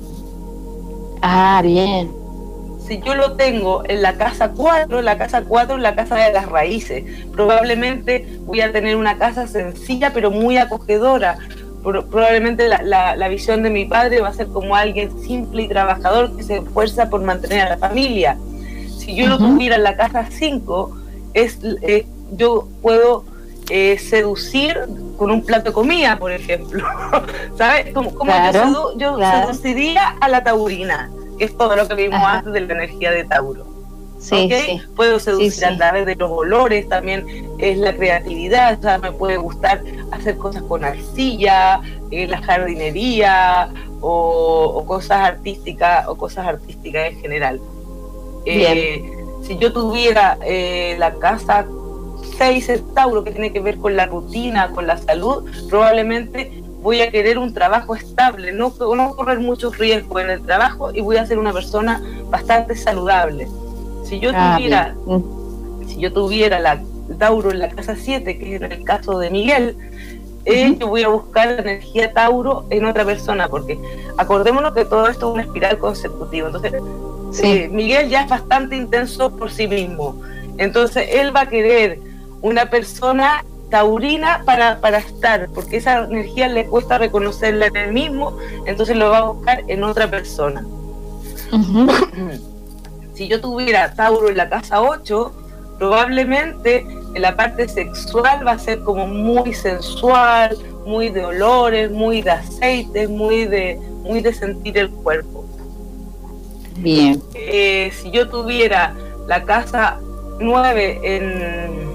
Ah, bien. Si yo lo tengo en la casa cuatro, la casa cuatro es la casa de las raíces. Probablemente voy a tener una casa sencilla, pero muy acogedora. Probablemente la, la, la visión de mi padre va a ser como alguien simple y trabajador que se esfuerza por mantener a la familia. Si yo uh-huh. lo tuviera en la casa cinco, es, eh, yo puedo eh, seducir con un plato de comida, por ejemplo. ¿Sabes? Como, como claro, yo, sedu yo claro. seduciría a la taurina, que es todo lo que vimos Ajá. antes de la energía de Tauro. Sí, ¿Okay? sí. Puedo seducir sí, sí. a través de los olores, también es la creatividad, o sea, me puede gustar hacer cosas con arcilla, eh, la jardinería o, o cosas artísticas o cosas artísticas en general. Eh, si yo tuviera eh, la casa seis en Tauro, que tiene que ver con la rutina, con la salud, probablemente voy a querer un trabajo estable, no, no correr muchos riesgos en el trabajo y voy a ser una persona bastante saludable. Si yo ah, tuviera bien. si yo tuviera la Tauro en la casa siete, que es en el caso de Miguel, eh, uh-huh. yo voy a buscar la energía Tauro en otra persona, porque acordémonos que todo esto es una espiral consecutiva. Entonces, sí. eh, Miguel ya es bastante intenso por sí mismo. Entonces, él va a querer una persona taurina para, para estar, porque esa energía le cuesta reconocerla en él mismo, entonces lo va a buscar en otra persona. Uh-huh. Si yo tuviera Tauro en la casa ocho, probablemente en la parte sexual va a ser como muy sensual, muy de olores, muy de aceites, muy de, muy de sentir el cuerpo. Bien. Eh, si yo tuviera la casa nueve en,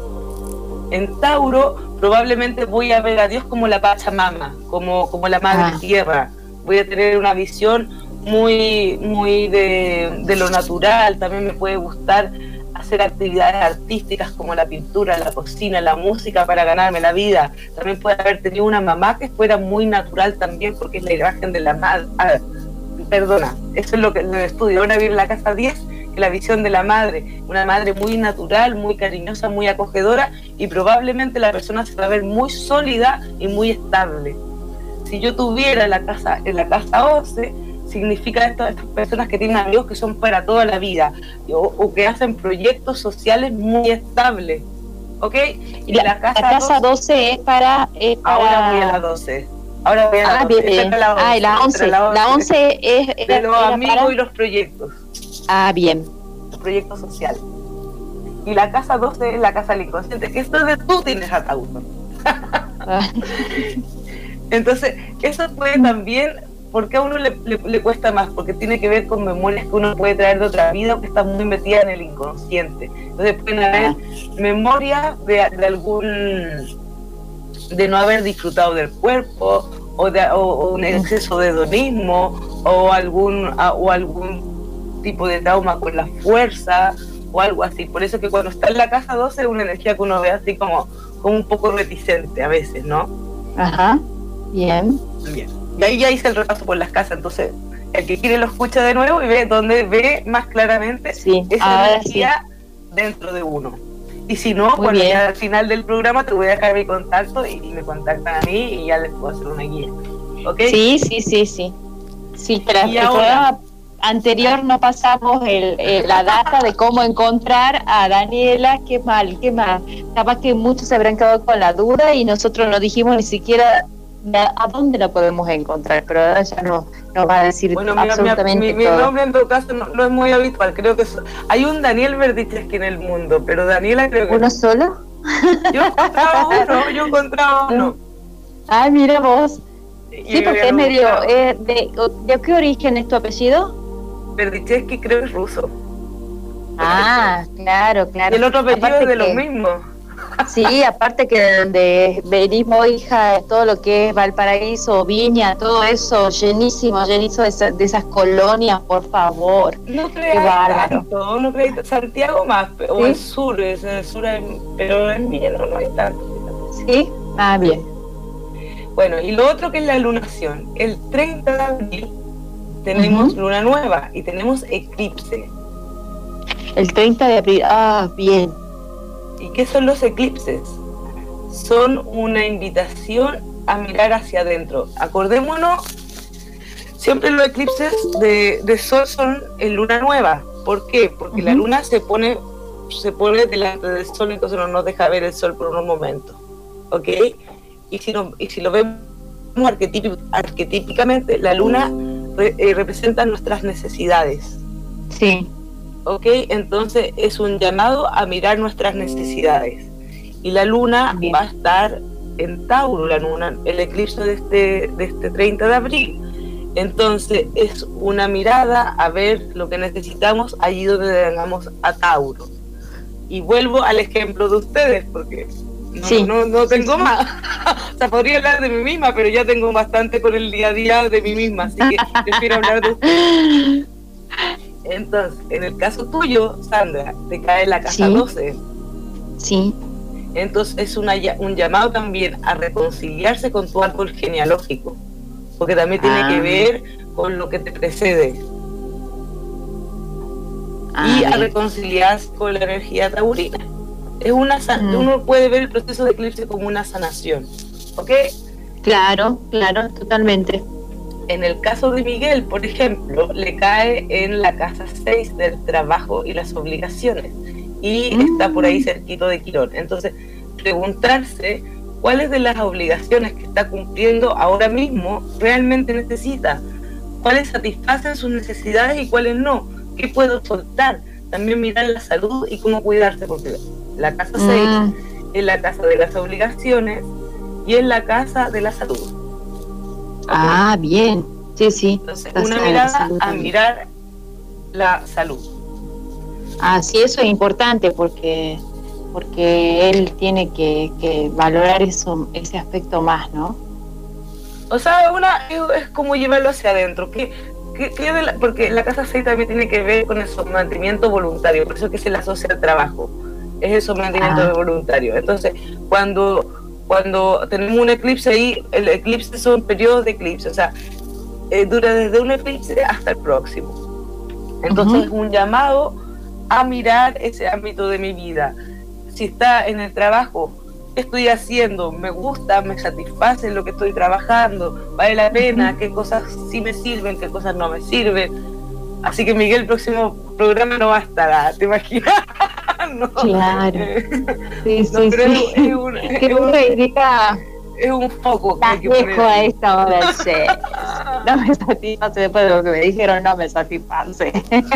en Tauro, probablemente voy a ver a Dios como la Pachamama, como, como la Madre ah. Tierra. Voy a tener una visión muy, muy de, de lo natural. También me puede gustar hacer actividades artísticas como la pintura, la cocina, la música para ganarme la vida. También puede haber tenido una mamá que fuera muy natural también, porque es la imagen de la madre. Ah, perdona, eso es lo que lo estudio. Ahora viene la casa diez, que la visión de la madre, una madre muy natural, muy cariñosa, muy acogedora, y probablemente la persona se va a ver muy sólida y muy estable. Si yo tuviera la casa en la casa once, significa esto, estas personas que tienen amigos que son para toda la vida, o, o que hacen proyectos sociales muy estables, ¿ok? Y la, la casa, la casa doce es para, es para... Ahora voy a la doce. Ahora voy a la ah, doce. Bien, bien. La ah, y la once. La once, la once es... Era, de los era amigos para... y los proyectos. Ah, bien. Los proyectos sociales. Y la casa doce es la casa del inconsciente, que esto es de tú tienes a Tauro. Entonces, eso puede también... porque a uno le, le, le cuesta más, porque tiene que ver con memorias que uno puede traer de otra vida o que está muy metida en el inconsciente. Entonces pueden haber memorias de, de algún de no haber disfrutado del cuerpo, o, de, o, o un exceso de hedonismo, o algún o algún tipo de trauma con la fuerza o algo así. Por eso que cuando está en la casa doce es una energía que uno ve así como, como un poco reticente a veces, ¿no? Ajá, bien. Bien. Y ahí ya hice el repaso por las casas, entonces el que quiere lo escucha de nuevo y ve donde ve más claramente sí, esa energía sí. dentro de uno. Y si no, Muy bueno, bien. ya al final del programa te voy a dejar mi contacto y, y me contactan a mí y ya les puedo hacer una guía. ¿Ok? Sí, sí, sí, sí. Sí, pero el ahora, programa anterior no pasamos el, el, la data de cómo encontrar a Daniela. Qué mal, qué mal. Capaz que muchos se habrán quedado con la duda y nosotros no dijimos ni siquiera a dónde la podemos encontrar, pero ahora ya no nos va a decir bueno, absolutamente mi, mi, todo. Mi nombre en todo caso no, no es muy habitual, creo que es, hay un Daniel Verdicheski en el mundo, pero Daniela creo que... ¿Uno solo? Yo encontraba uno, yo encontraba uno. Ay, mira vos. Y sí, porque es medio... Eh, de, ¿De qué origen es tu apellido? Verdicheski creo que es ruso. Ah, claro, claro. Y el otro apellido aparte es de que, lo mismo. Sí, aparte que de donde venimos, hija, todo lo que es Valparaíso, Viña, todo eso, llenísimo, llenísimo de, esa, de esas colonias, por favor. No creáis tanto, no creáis tanto. Santiago más, o ¿sí? el sur, es el sur, pero en Viña no, no hay tanto. ¿Sí? Ah, bien. Bueno, y lo otro que es la lunación. El treinta de abril tenemos uh-huh. luna nueva y tenemos eclipse. El treinta de abril, ah, bien. ¿Y qué son los eclipses? Son una invitación a mirar hacia adentro. Acordémonos, siempre los eclipses de, de sol son en luna nueva. ¿Por qué? Porque uh-huh. la luna se pone, se pone delante del sol, entonces no nos deja ver el sol por unos momentos. ¿Ok? Y si, no, y si lo vemos arquetípic, arquetípicamente, la luna re, eh, representa nuestras necesidades. Sí. ¿Ok? Entonces es un llamado a mirar nuestras necesidades. Y la luna Bien. va a estar en Tauro, la luna, el eclipse de este, de este treinta de abril. Entonces es una mirada a ver lo que necesitamos allí donde tengamos a Tauro. Y vuelvo al ejemplo de ustedes, porque no, sí. no, no tengo sí, más. O sea, podría hablar de mí misma, pero ya tengo bastante con el día a día de mí misma, así que prefiero hablar de ustedes. Entonces, en el caso tuyo, Sandra, te cae la casa sí. doce. Sí. Entonces es una, un llamado también a reconciliarse con tu árbol genealógico, porque también tiene ah. que ver con lo que te precede. Ah, y a reconciliarse con la energía taurina. Es una mm. Uno puede ver el proceso de eclipse como una sanación, ¿ok? Claro, claro, totalmente. En el caso de Miguel, por ejemplo, le cae en la casa seis del trabajo y las obligaciones, y mm. está por ahí cerquito de Quirón. Entonces, preguntarse cuáles de las obligaciones que está cumpliendo ahora mismo realmente necesita, cuáles satisfacen sus necesidades y cuáles no, qué puedo soltar. También mirar la salud y cómo cuidarse, porque la casa seis mm. es la casa de las obligaciones y es la casa de la salud. ¿Okay? Ah, bien, sí, sí. Entonces, una mirada a mirar la salud. Ah, sí, eso es importante porque porque él tiene que, que valorar eso, ese aspecto más, ¿no? O sea, una es, es como llevarlo hacia adentro, que, que, que de la, porque la casa seis también tiene que ver con el sometimiento voluntario, por eso es que se le asocia al trabajo, es el sometimiento ah. voluntario. Entonces, cuando cuando tenemos un eclipse ahí, el eclipse son periodos de eclipse, o sea, eh, dura desde un eclipse hasta el próximo. Entonces, uh-huh. es un llamado a mirar ese ámbito de mi vida. Si está en el trabajo, ¿qué estoy haciendo? ¿Me gusta? ¿Me satisface lo que estoy trabajando? ¿Vale la pena? ¿Qué cosas sí me sirven? ¿Qué cosas no me sirven? Así que, Miguel, el próximo programa no va a estar, ¿te imaginas? No. Claro. Sí, no, sí, pero sí. Es, es, un, es, que un, diga, es un foco que hay que poner. A esta hora, sí. No me satisface después de lo que me dijeron, no me satisface.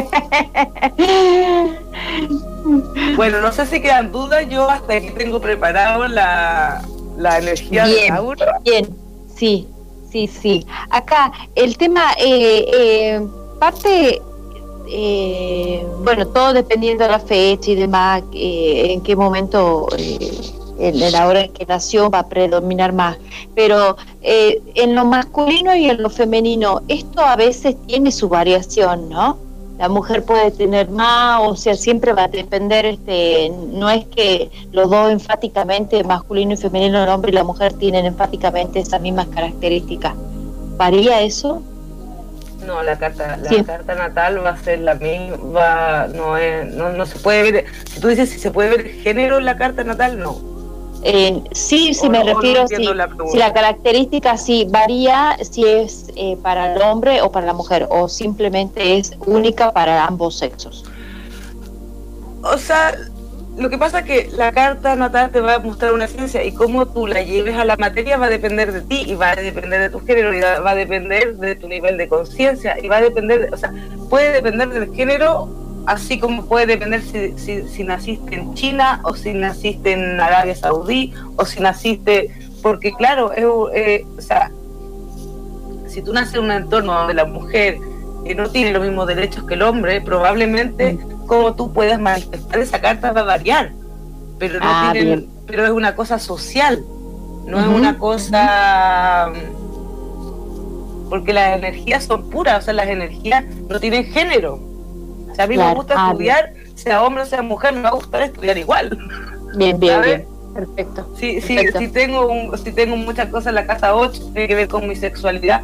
Bueno, no sé si quedan dudas, yo hasta aquí tengo preparado la, la energía bien, de Tauro. Bien, sí, sí, sí. Acá el tema, eh, eh, parte, eh, bueno, todo dependiendo de la fecha y demás, eh, en qué momento, eh, en, en la hora en que nació va a predominar más, pero eh, en lo masculino y en lo femenino, esto a veces tiene su variación, ¿no? La mujer puede tener más, o sea, siempre va a depender, este, no es que los dos enfáticamente, masculino y femenino, el hombre y la mujer tienen enfáticamente esas mismas características. ¿Varía eso? No, la carta, la sí. carta natal va a ser la misma, no es, no, no se puede ver. Si tú dices si se puede ver género en la carta natal, no. Eh, sí, sí, me no, refiero, no sí, la si la característica sí varía, si es eh, para el hombre o para la mujer, o simplemente es única para ambos sexos. O sea, lo que pasa es que la carta natal te va a mostrar una esencia, y cómo tú la lleves a la materia va a depender de ti, y va a depender de tu género, y va a depender de tu nivel de conciencia, y va a depender, de, o sea, puede depender del género, así como puede depender si, si, si naciste en China, o si naciste en Arabia Saudí, o si naciste, porque claro, es, eh, o sea, si tú naces en un entorno donde la mujer eh, no tiene los mismos derechos que el hombre, probablemente como tú puedas manifestar esa carta va a variar, pero no ah, tienen, bien. pero es una cosa social, no uh-huh. es una cosa, porque las energías son puras, o sea, las energías no tienen género. O sea, a mí claro. me gusta ah, estudiar, bien. sea hombre o sea mujer, me va a gustar estudiar igual. Bien, bien, bien. Perfecto. Si, Perfecto. Si, si, tengo un, si tengo muchas cosas en la casa ocho, tiene que ver con mi sexualidad,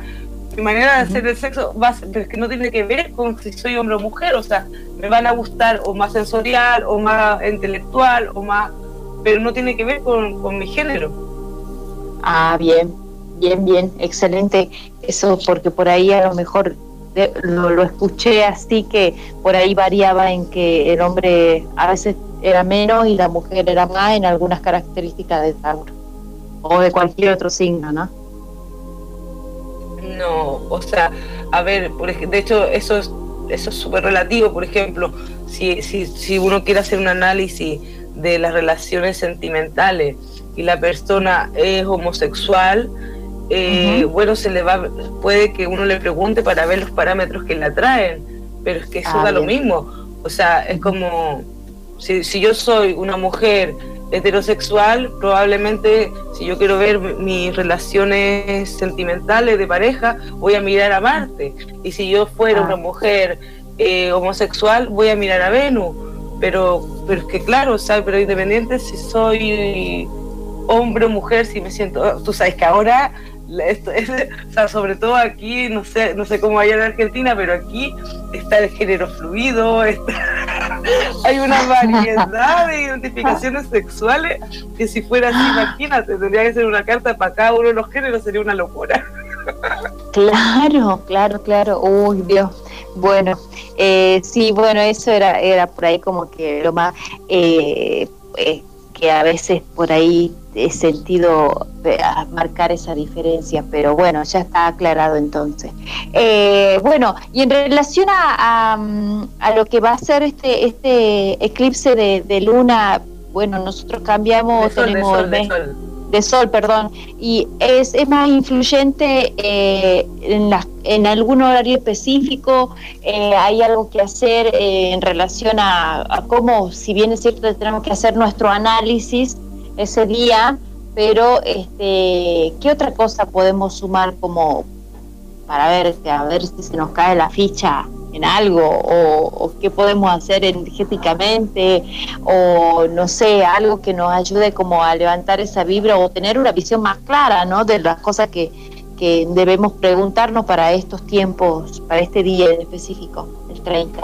mi manera de hacer el sexo va a ser, pero es que no tiene que ver con si soy hombre o mujer, o sea, me van a gustar o más sensorial, o más intelectual, o más, pero no tiene que ver con, con mi género. Ah, bien, bien, bien, excelente. Eso porque por ahí a lo mejor de, lo, lo escuché así, que por ahí variaba en que el hombre a veces era menos y la mujer era más en algunas características de Tauro o de cualquier otro signo, ¿no? No, o sea, a ver, por ej- de hecho eso es eso es súper relativo. Por ejemplo, si, si, si uno quiere hacer un análisis de las relaciones sentimentales y la persona es homosexual, eh, uh-huh. bueno, se le va, puede que uno le pregunte para ver los parámetros que le atraen, pero es que eso ah, da bien. Lo mismo. O sea, es como si, si yo soy una mujer heterosexual, probablemente si yo quiero ver mis relaciones sentimentales de pareja, voy a mirar a Marte, y si yo fuera ah. una mujer eh, homosexual, voy a mirar a Venus. Pero, pero es que claro, o sea, pero independiente si soy hombre o mujer, si me siento, tú sabes que ahora esto es, o sea, sobre todo aquí, no sé, no sé cómo allá en Argentina, pero aquí está el género fluido, está, hay una variedad de identificaciones sexuales que si fuera así, imagínate, tendría que ser una carta para cada uno de los géneros, sería una locura. Claro, claro, claro, uy, Dios. Bueno, eh, sí, bueno, eso era, era por ahí como que lo más, eh, eh, que a veces por ahí he sentido eh, marcar esa diferencia, pero bueno, ya está aclarado entonces. Eh, bueno, y en relación a, a, a lo que va a ser este este eclipse de, de luna, bueno, nosotros cambiamos, de sol, tenemos de sol, el mes, de sol. de sol, perdón, y es, es más influyente eh, en, la, en algún horario específico. Eh, hay algo que hacer eh, en relación a, a cómo, si bien es cierto, tenemos que hacer nuestro análisis ese día, pero este, ¿qué otra cosa podemos sumar como para ver, a ver si se nos cae la ficha en algo, o, o qué podemos hacer energéticamente, o no sé, algo que nos ayude como a levantar esa vibra o tener una visión más clara, ¿no?, de las cosas que, que debemos preguntarnos para estos tiempos, para este día en específico, el treinta?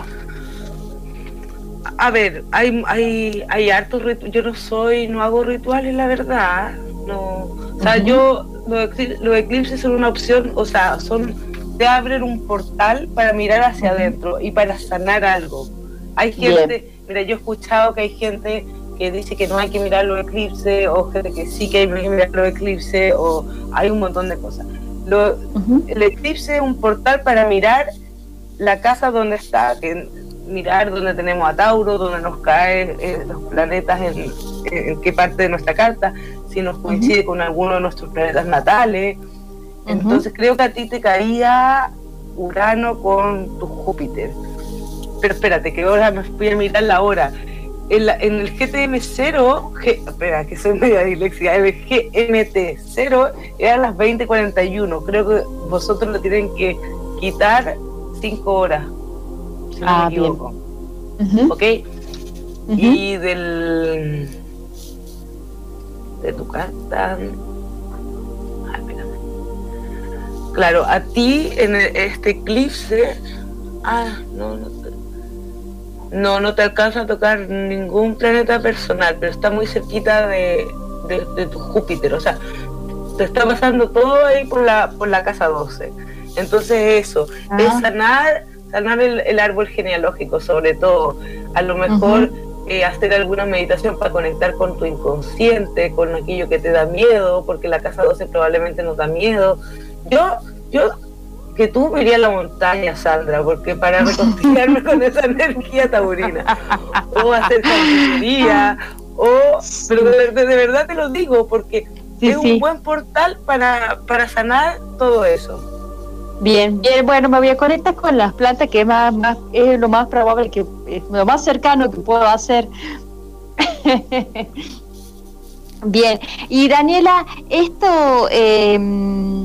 A ver, hay hay hay hartos rituales. Yo no soy, no hago rituales, la verdad. No, o sea, uh-huh. yo los eclipses, los eclipses son una opción, o sea, son te abren un portal para mirar hacia uh-huh. adentro y para sanar algo. Hay gente, Bien. mira, yo he escuchado que hay gente que dice que no hay que mirar los eclipses, o gente que sí que hay que mirar los eclipses, o hay un montón de cosas. Lo, uh-huh. El eclipse es un portal para mirar la casa donde está, que mirar dónde tenemos a Tauro, dónde nos caen eh, los planetas, en, en qué parte de nuestra carta, si nos coincide uh-huh. con alguno de nuestros planetas natales. Uh-huh. Entonces creo que a ti te caía Urano con tu Júpiter. Pero espérate, que ahora me voy a mirar la hora. En, la, en el G T M cero, G, espera, que soy media disléxica, el G M T cero eran las veinte cuarenta y uno. Creo que vosotros le tienen que quitar cinco horas. Si no ah, me equivoco. Uh-huh. ¿Ok? Uh-huh. Y del de tu carta, ay, espérame. Claro, a ti en este eclipse, ah, no, no te, no, no te alcanza a tocar ningún planeta personal, pero está muy cerquita de, de, de tu Júpiter, o sea, te está pasando todo ahí por la por la casa doce. Entonces eso, ah. es sanar sanar el, el árbol genealógico, sobre todo, a lo mejor uh-huh. eh, hacer alguna meditación para conectar con tu inconsciente, con aquello que te da miedo, porque la casa doce probablemente nos da miedo. Yo, yo, que tú me iría a la montaña, Sandra, porque para reconciliarme con esa energía taurina, o hacer jardinería, o, pero de, de, de verdad te lo digo, porque sí, es sí. un buen portal para, para sanar todo eso. Bien, bien, bueno, me voy a conectar con las plantas, que es, más, más, es lo más probable, que es lo más cercano que puedo hacer. Bien, y Daniela, esto, eh,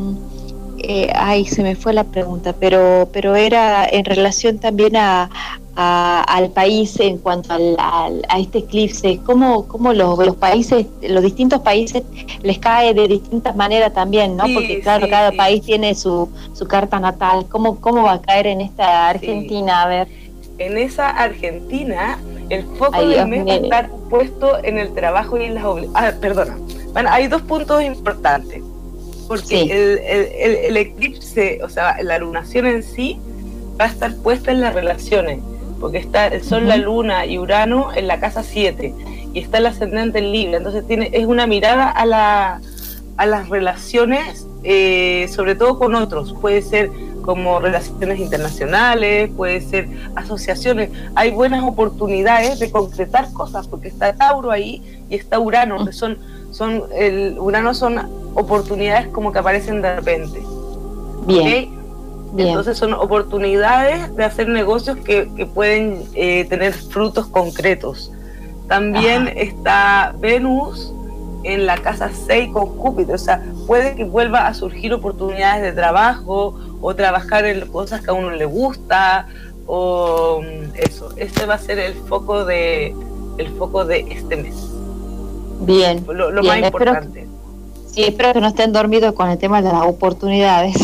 eh, ay, se me fue la pregunta, pero pero era en relación también a, a, al país en cuanto al, al, a este eclipse? ¿Cómo, cómo los, los países, los distintos países les cae de distintas maneras también, ¿no? Sí, Porque claro, sí, cada sí. país tiene su, su carta natal. ¿Cómo, ¿Cómo va a caer en esta Argentina? Sí. A ver. En esa Argentina, el foco Ay, del Dios mes mío. va a estar puesto en el trabajo y en las obligaciones. Ah, perdona. Bueno, hay dos puntos importantes. Porque Sí. el, el, el, el eclipse, o sea, la lunación en sí, va a estar puesta en las relaciones. Porque está el Sol, uh-huh. la Luna y Urano en la casa siete. Y está el ascendente en Libra. Entonces tiene, es una mirada a, la, a las relaciones, eh, sobre todo con otros. Puede ser como relaciones internacionales, puede ser asociaciones. Hay buenas oportunidades de concretar cosas, porque está Tauro ahí y está Urano, que son, son el Urano son oportunidades como que aparecen de repente. Bien. ¿Okay? Bien. Entonces son oportunidades de hacer negocios que, que pueden eh, tener frutos concretos. También Ajá. está Venus en la casa seis con Júpiter, o sea, puede que vuelva a surgir oportunidades de trabajo o trabajar en cosas que a uno le gusta, o eso. Este va a ser el foco de el foco de este mes. Bien. Lo, lo bien, más importante. Espero, sí, espero que no estén dormidos con el tema de las oportunidades.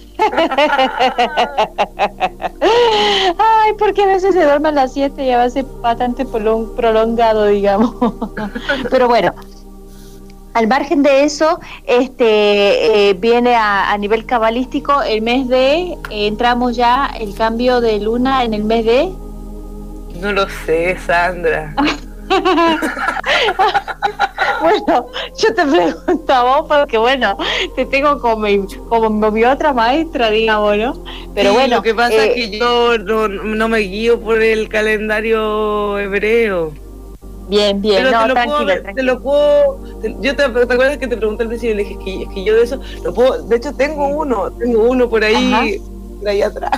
Ay, porque a veces se duermen a las siete y a veces bastante prolongado, digamos. Pero bueno, al margen de eso, este eh, viene a, a nivel cabalístico el mes de, eh, entramos ya el cambio de luna en el mes de... No lo sé, Sandra. Bueno, yo te pregunto a vos porque bueno, te tengo como, como mi otra maestra, digamos, ¿no? Pero sí, bueno, lo que pasa eh, es que yo no, no me guío por el calendario hebreo. Bien, bien, pero no, te lo tranquilo, puedo, tranquilo. Te lo puedo, te, yo te, ¿te acuerdas que te pregunté al principio? Le dije, es que, es que yo de eso, lo puedo, de hecho tengo uno, tengo uno por ahí, por ahí atrás.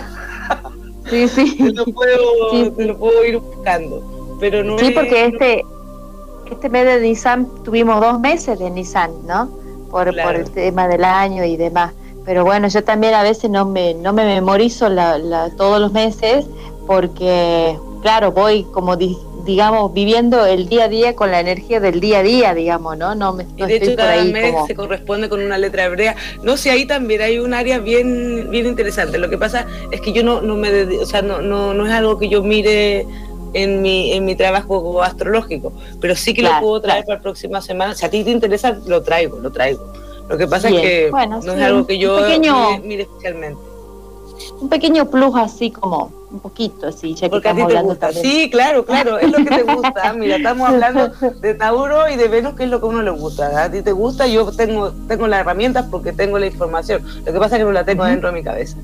Sí, sí. Te lo puedo, sí, te sí. lo puedo ir buscando, pero no Sí, es, porque no... este, este mes de Nisan, tuvimos dos meses de Nisan, ¿no? Por, claro. por el tema del año y demás. Pero bueno, yo también a veces no me, no me memorizo la, la, todos los meses porque, claro, voy como di, digamos viviendo el día a día con la energía del día a día, digamos, ¿no? No me no y de estoy hecho por cada ahí mes como... se corresponde con una letra hebrea. No sé, ahí también hay un área bien bien interesante. Lo que pasa es que yo no no me dedico, o sea, no no no es algo que yo mire en mi en mi trabajo astrológico, pero sí que claro, lo puedo traer claro. para la próxima semana. Si a ti te interesa, lo traigo, lo traigo. Lo que pasa bien. es que bueno, no sí, es algo que yo pequeño... mire, mire especialmente. Un pequeño plus así como un poquito así, ya que porque estamos a ti te hablando gusta. También. Sí, claro, claro, es lo que te gusta. Mira, estamos hablando de Tauro y de Venus, que es lo que a uno le gusta. A ti te gusta, yo tengo tengo las herramientas porque tengo la información. Lo que pasa es que no la tengo uh-huh. dentro de mi cabeza.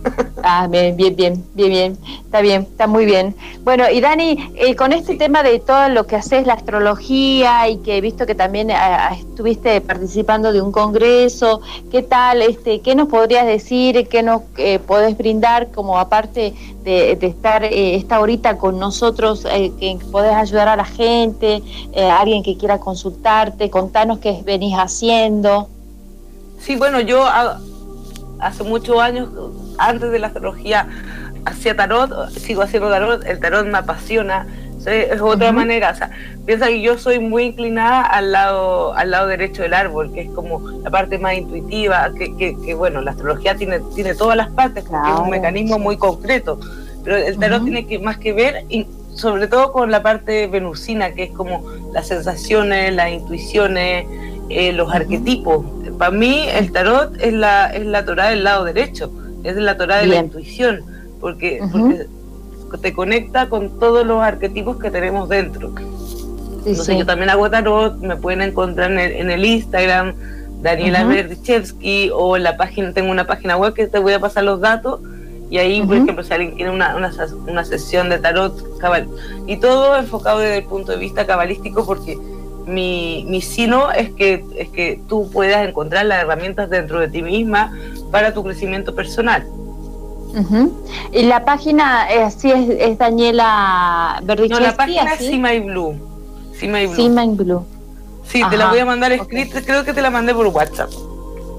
Ah, bien, bien, bien, bien, bien, está bien, está muy bien. Bueno, y Dani, eh, con este sí. tema de todo lo que haces, la astrología, y que he visto que también eh, estuviste participando de un congreso, ¿qué tal? Este, ¿qué nos podrías decir? ¿Qué nos eh, podés brindar como aparte de, de estar eh, esta horita con nosotros, eh, que podés ayudar a la gente, eh, alguien que quiera consultarte? Contanos qué venís haciendo. Sí, bueno, yo hace muchos años, antes de la astrología, hacía tarot, sigo haciendo tarot, el tarot me apasiona, es otra uh-huh. manera, o sea, piensa que yo soy muy inclinada al lado al lado derecho del árbol, que es como la parte más intuitiva, que, que, que bueno, la astrología tiene, tiene todas las partes, porque claro. es un mecanismo muy concreto, pero el tarot uh-huh. tiene que, más que ver, y sobre todo con la parte venusina, que es como las sensaciones, las intuiciones, eh, los uh-huh. arquetipos. Para mí el tarot es la, es la Torá del lado derecho, es la Torá de Bien. la intuición, porque, uh-huh. porque te conecta con todos los arquetipos que tenemos dentro. Sí, Entonces sí. yo también hago tarot, me pueden encontrar en el, en el Instagram, Daniela uh-huh. Berdichevsky, o en la página, tengo una página web que te voy a pasar los datos, y ahí, uh-huh. por ejemplo, si alguien quiere una, una, una sesión de tarot, cabal, y todo enfocado desde el punto de vista cabalístico, porque mi, mi sino es que, es que tú puedas encontrar las herramientas dentro de ti misma para tu crecimiento personal. Uh-huh. Y la página eh, sí es, es Daniela Berdichevsky. No, la página ¿así? es See My Blue. See My Blue. See My Blue. Sí, Ajá. te la voy a mandar escrita, okay. creo que te la mandé por WhatsApp.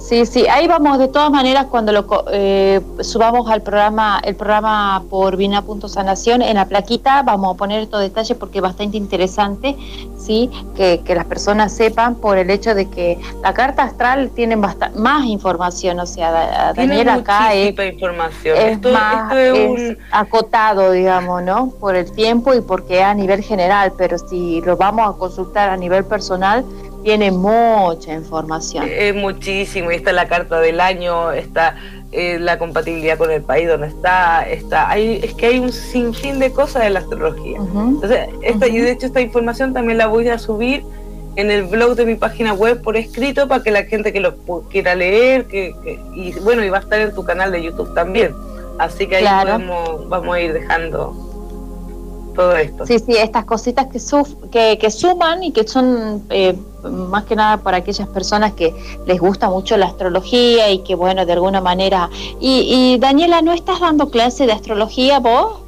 Sí, sí, ahí vamos de todas maneras cuando lo eh, subamos al programa, el programa por Vina punto Sanación, en la plaquita vamos a poner estos detalles porque es bastante interesante, sí, que, que las personas sepan por el hecho de que la carta astral tiene bastante más información, o sea, Daniel acá es, información. es esto, más esto es es un... acotado, digamos, ¿no? Por el tiempo y porque es a nivel general, pero si lo vamos a consultar a nivel personal, tiene mucha información. Es muchísimo, y está la carta del año, está eh, la compatibilidad con el país donde está, está hay, es que hay un sinfín de cosas en la astrología. Uh-huh. Entonces, esta, uh-huh. y de hecho esta información también la voy a subir en el blog de mi página web por escrito para que la gente que lo quiera leer, que, que y bueno, y va a estar en tu canal de YouTube también. Así que ahí claro. podemos, vamos a ir dejando todo esto. Sí, sí, estas cositas que, suf que, que suman y que son eh, más que nada para aquellas personas que les gusta mucho la astrología y que bueno, de alguna manera... Y, y Daniela, ¿no estás dando clase de astrología vos?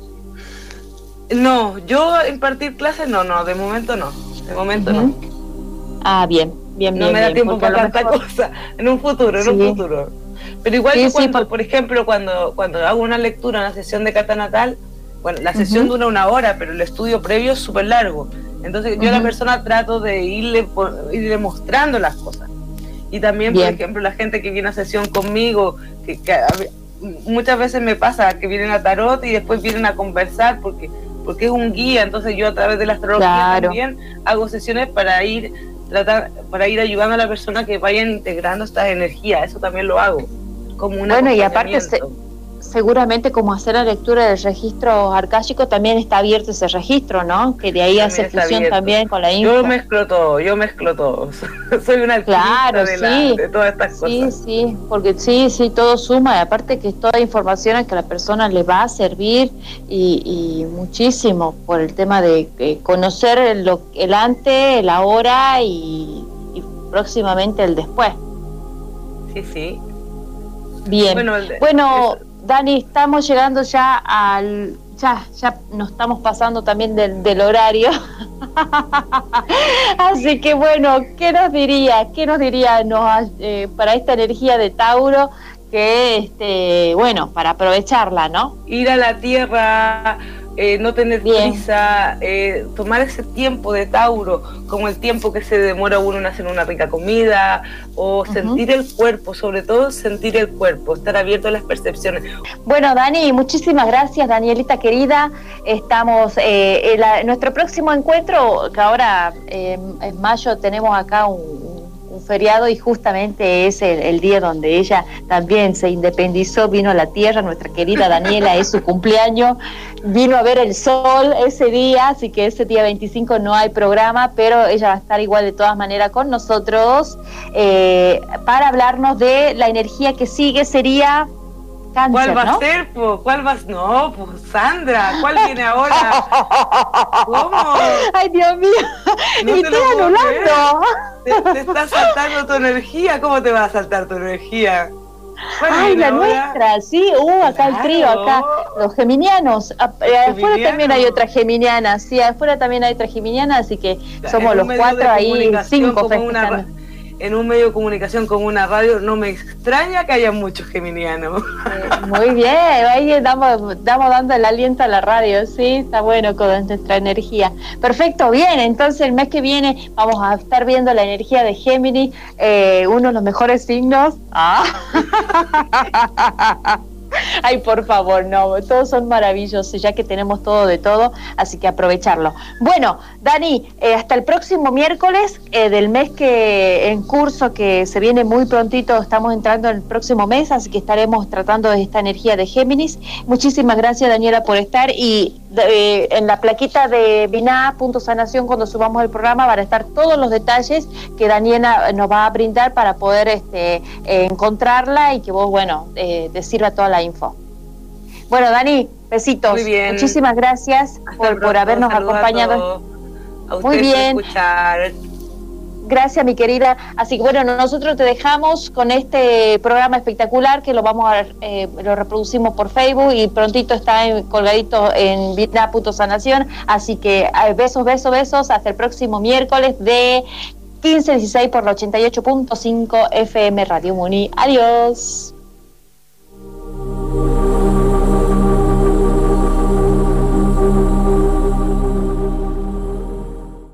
No, yo impartir clases no, no, de momento no, de momento uh-huh. no. Ah, bien, bien, bien. No me da bien, tiempo para tanta mejor... cosa, en un futuro, en sí. un futuro. Pero igual sí, que cuando, sí, por... por ejemplo, cuando, cuando hago una lectura, una sesión de carta natal, bueno, la sesión uh-huh. dura una hora, pero el estudio previo es súper largo. Entonces yo uh-huh. a la persona trato de irle, irle mostrando las cosas. Y también, Bien. por ejemplo, la gente que viene a sesión conmigo, que, que muchas veces me pasa que vienen a tarot y después vienen a conversar porque, porque es un guía. Entonces yo a través de la astrología claro. también hago sesiones para ir, tratar, para ir ayudando a la persona que vayan integrando estas energías. Eso también lo hago como un Bueno, y aparte... Se... seguramente como hacer la lectura del registro arcásico también está abierto ese registro, ¿no? Que de ahí también hace fusión abierto. También con la info. Yo mezclo todo, yo mezclo todo. Soy una alquimista claro, de, sí. la, de todas estas sí, cosas. Sí, sí, porque sí, sí, todo suma. Y aparte que es toda información que a la persona le va a servir y, y muchísimo por el tema de eh, conocer el, el antes, el ahora y, y próximamente el después. Sí, sí. Bien. Bueno, el de, bueno eso. Dani, estamos llegando ya al... Ya, ya nos estamos pasando también del, del horario. Así que bueno, ¿qué nos diría? ¿Qué nos diría nos, eh, para esta energía de Tauro? Que, este, bueno, para aprovecharla, ¿no? Ir a la tierra, eh, no tener Bien. prisa, eh, tomar ese tiempo de Tauro, como el tiempo que se demora uno en hacer una rica comida, o uh-huh. sentir el cuerpo, sobre todo sentir el cuerpo, estar abierto a las percepciones. Bueno, Dani, muchísimas gracias, Danielita querida. Estamos eh, en, la, en nuestro próximo encuentro, que ahora eh, en mayo tenemos acá un un feriado y justamente es el, el día donde ella también se independizó, vino a la tierra, nuestra querida Daniela, es su cumpleaños, vino a ver el sol ese día, así que ese día veinticinco no hay programa, pero ella va a estar igual de todas maneras con nosotros eh, para hablarnos de la energía que sigue, sería... Cáncer, ¿Cuál va ¿no? a ser? Po? ¿Cuál va a ser? No, pues Sandra, ¿cuál viene ahora? ¿Cómo? Ay, Dios mío, no me estoy anulando. Te, te está saltando tu energía, ¿cómo te va a saltar tu energía? Ay, la ahora? nuestra, sí, uh, acá claro. el trío, acá, los geminianos, los afuera geminianos. También hay otra geminiana, sí, afuera también hay otra geminiana, así que somos los cuatro ahí, cinco festejando. En un medio de comunicación como una radio, no me extraña que haya muchos geminianos. Eh, muy bien, ahí estamos, estamos dando el aliento a la radio, sí, está bueno con nuestra energía. Perfecto, bien, entonces el mes que viene vamos a estar viendo la energía de Géminis, eh, uno de los mejores signos. Ah. Ay, por favor, no, todos son maravillosos, ya que tenemos todo de todo, así que aprovecharlo. Bueno, Dani, eh, hasta el próximo miércoles eh, del mes que en curso, que se viene muy prontito, estamos entrando en el próximo mes, así que estaremos tratando de esta energía de Géminis. Muchísimas gracias, Daniela, por estar, y eh, en la plaquita de Vina punto Sanación, cuando subamos el programa, van a estar todos los detalles que Daniela nos va a brindar para poder este, eh, encontrarla y que vos, bueno, eh, te sirva toda la info. Bueno, Dani, besitos. Muy bien. Muchísimas gracias por, por habernos acompañado. A, a Muy bien. Por escuchar. Gracias, mi querida. Así que bueno, nosotros te dejamos con este programa espectacular que lo vamos a eh, lo reproducimos por Facebook y prontito está en, colgadito en Vina punto Sanación. Así que besos, besos, besos. Hasta el próximo miércoles de quince dieciséis por la ochenta y ocho punto cinco F M Radio Muni. Adiós.